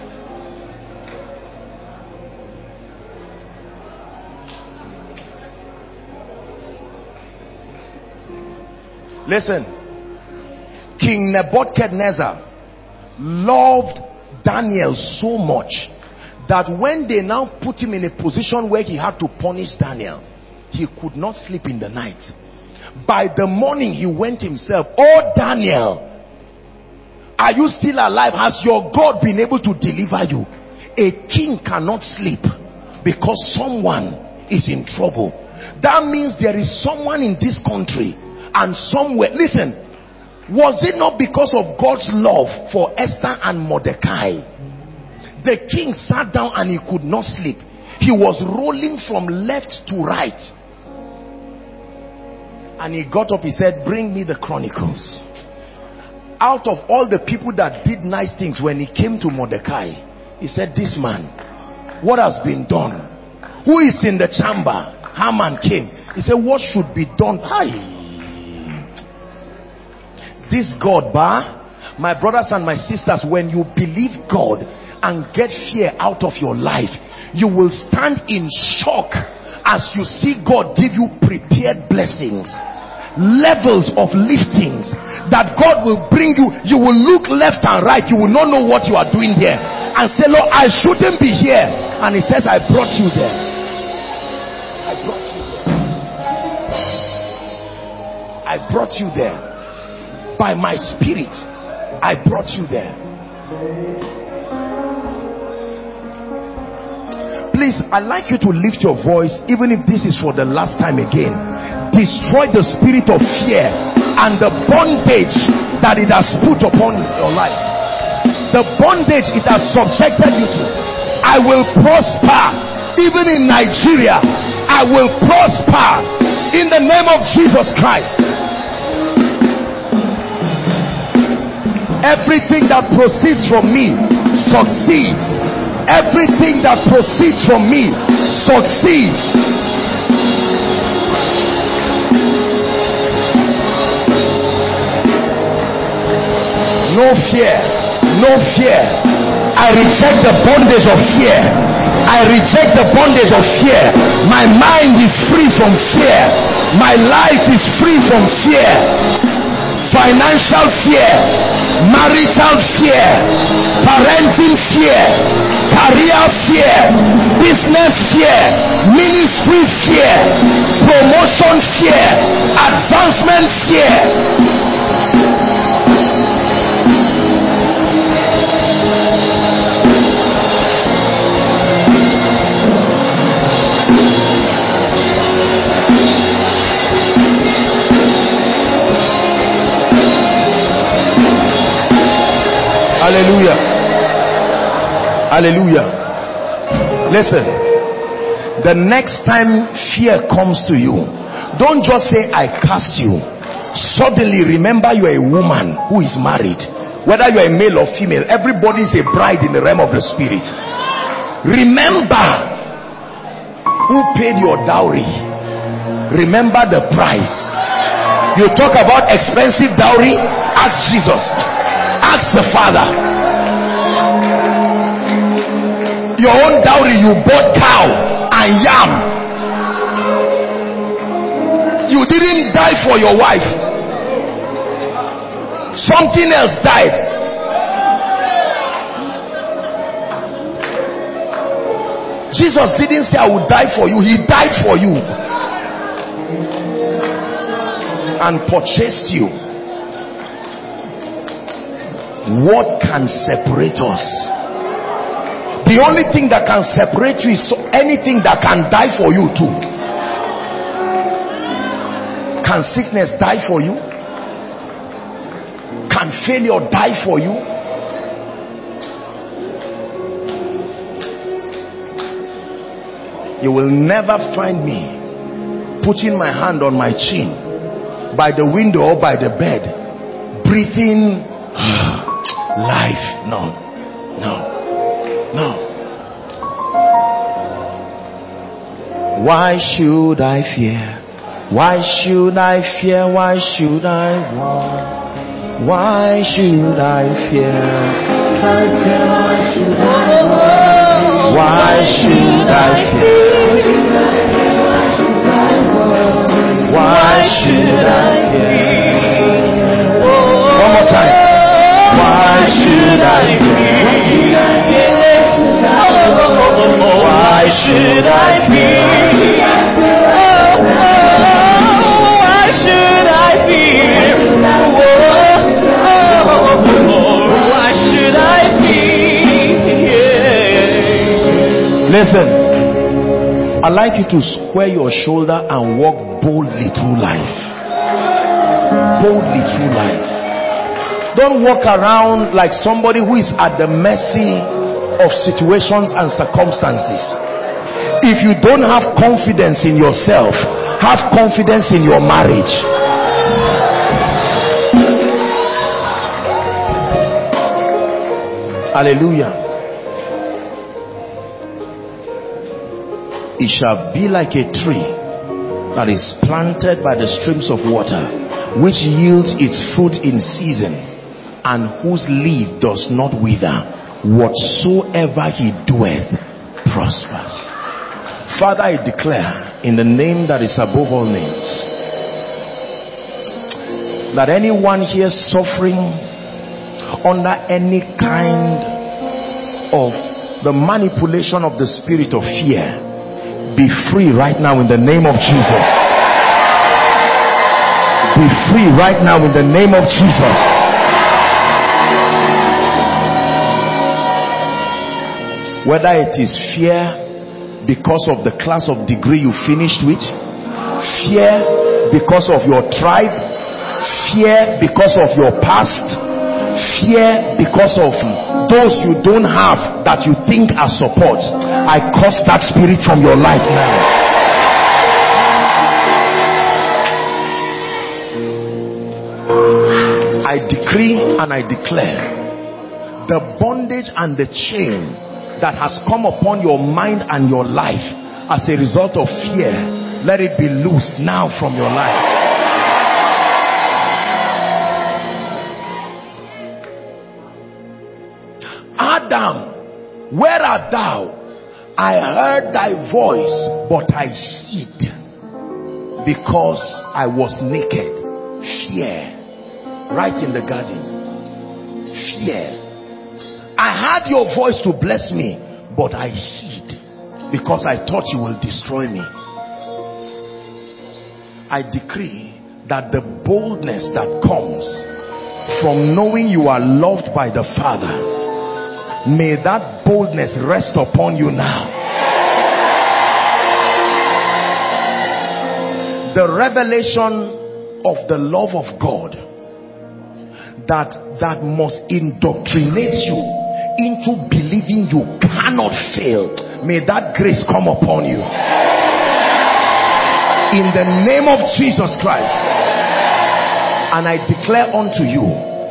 Listen, King Nebuchadnezzar loved Daniel so much that when they now put him in a position where he had to punish Daniel, he could not sleep in the night. By the morning he went himself, oh Daniel, are you still alive? Has your God been able to deliver you? A king cannot sleep because someone is in trouble. That means there is someone in this country and somewhere. Listen, was it not because of God's love for Esther and Mordecai? The king sat down and he could not sleep. He was rolling from left to right. And he got up, he said, bring me the Chronicles. Out of all the people that did nice things, when he came to Mordecai, he said, this man, what has been done? Who is in the chamber? Haman came. He said, what should be done? Hi. This God, bah, my brothers and my sisters, when you believe God and get fear out of your life, you will stand in shock as you see God give you prepared blessings, levels of liftings that God will bring you. You will look left and right, you will not know what you are doing here, and say, Lord, I shouldn't be here. And he says, I brought you there. I brought you there. I brought you there. By my spirit, I brought you there. Please, I'd like you to lift your voice, even if this is for the last time again. Destroy the spirit of fear and the bondage that it has put upon your life. The bondage it has subjected you to. I will prosper. Even in Nigeria, I will prosper in the name of Jesus Christ. Everything that proceeds from me succeeds. Everything that proceeds from me succeeds. No fear. No fear. I reject the bondage of fear. I reject the bondage of fear. My mind is free from fear. My life is free from fear. Financial fear, marital fear, parenting fear, career fear, business fear, ministry fear, promotion fear, advancement fear. Hallelujah. Hallelujah. Listen. The next time fear comes to you, don't just say, I cast you. Suddenly remember you are a woman who is married. Whether you are a male or female, everybody is a bride in the realm of the spirit. Remember who paid your dowry. Remember the price. You talk about expensive dowry, ask Jesus. Ask the Father. Your own dowry, you bought cow and yam. You didn't die for your wife. Something else died. Jesus didn't say I will die for you. He died for you and purchased you. What can separate us? The only thing that can separate you is anything that can die for you too. Can sickness die for you? Can failure die for you? You will never find me putting my hand on my chin by the window or by the bed breathing life. No, no, no. Why should I fear? Why should I fear? Why should I walk? Why should I fear? Why should I fear? Why should I fear? One more time. Why should I fear? Why should I fear? Why should I fear? Why should I fear? Listen, I'd like you to square your shoulder and walk boldly through life. Boldly through life. Don't walk around like somebody who is at the mercy of situations and circumstances. If you don't have confidence in yourself, have confidence in your marriage. Hallelujah. It shall be like a tree that is planted by the streams of water, which yields its fruit in season, and whose leaf does not wither. Whatsoever he doeth prospers. Father, I declare in the name that is above all names, that anyone here suffering under any kind of the manipulation of the spirit of fear, be free right now in the name of Jesus. Be free right now in the name of Jesus. Whether it is fear because of the class of degree you finished with, fear because of your tribe, fear because of your past, fear because of those you don't have that you think are support, I curse that spirit from your life now. I decree and I declare the bondage and the chain that has come upon your mind and your life as a result of fear, let it be loosed now from your life. Adam Where art thou? I heard thy voice, but I hid, because I was naked. Fear. Right in the garden. Fear. I heard your voice to bless me, but I hid, because I thought you will destroy me. I decree that the boldness that comes from knowing you are loved by the Father, may that boldness rest upon you now. The revelation of the love of God that that must indoctrinate you into believing you cannot fail, may that grace come upon you in the name of Jesus Christ. And I declare unto you,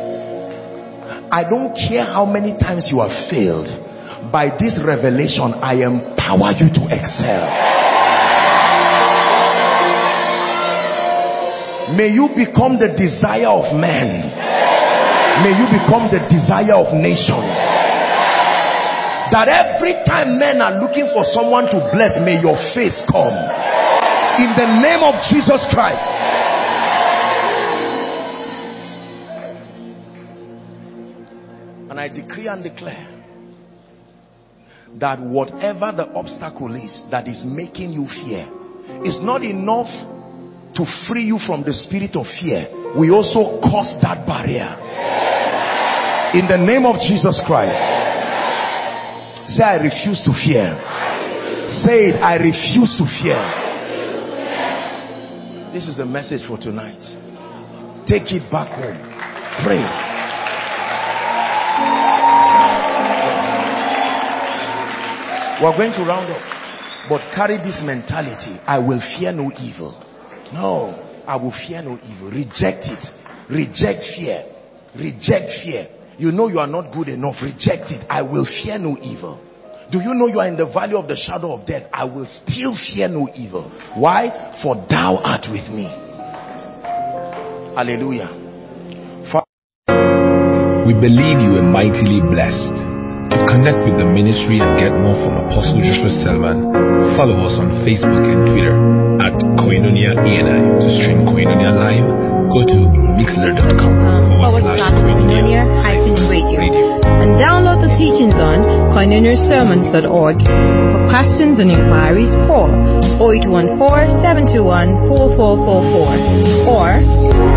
I don't care how many times you have failed, by this revelation I empower you to excel. May you become the desire of men. May you become the desire of nations. That every time men are looking for someone to bless, may your face come. In the name of Jesus Christ. And I decree and declare that whatever the obstacle is that is making you fear, is not enough to free you from the spirit of fear. We also cause that barrier. In the name of Jesus Christ. Say, I refuse to fear. Say it, I refuse to fear. This is the message for tonight. Take it back home. Pray. Yes. We're going to round up, but carry this mentality. I will fear no evil. No, I will fear no evil. Reject it. Reject fear. Reject fear. You know you are not good enough. Reject it. I will fear no evil. Do you know you are in the valley of the shadow of death? I will still fear no evil. Why? For thou art with me. Hallelujah. For we believe you are mightily blessed. To connect with the ministry and get more from Apostle Joshua Selman, follow us on Facebook and Twitter at Koinonia A N I. To stream Koinonia live, go to mixler dot com forward slash Koinonia radio. And download the teachings on koinonia sermons dot org. For questions and inquiries, call oh eight one four, seven two one, four four four four or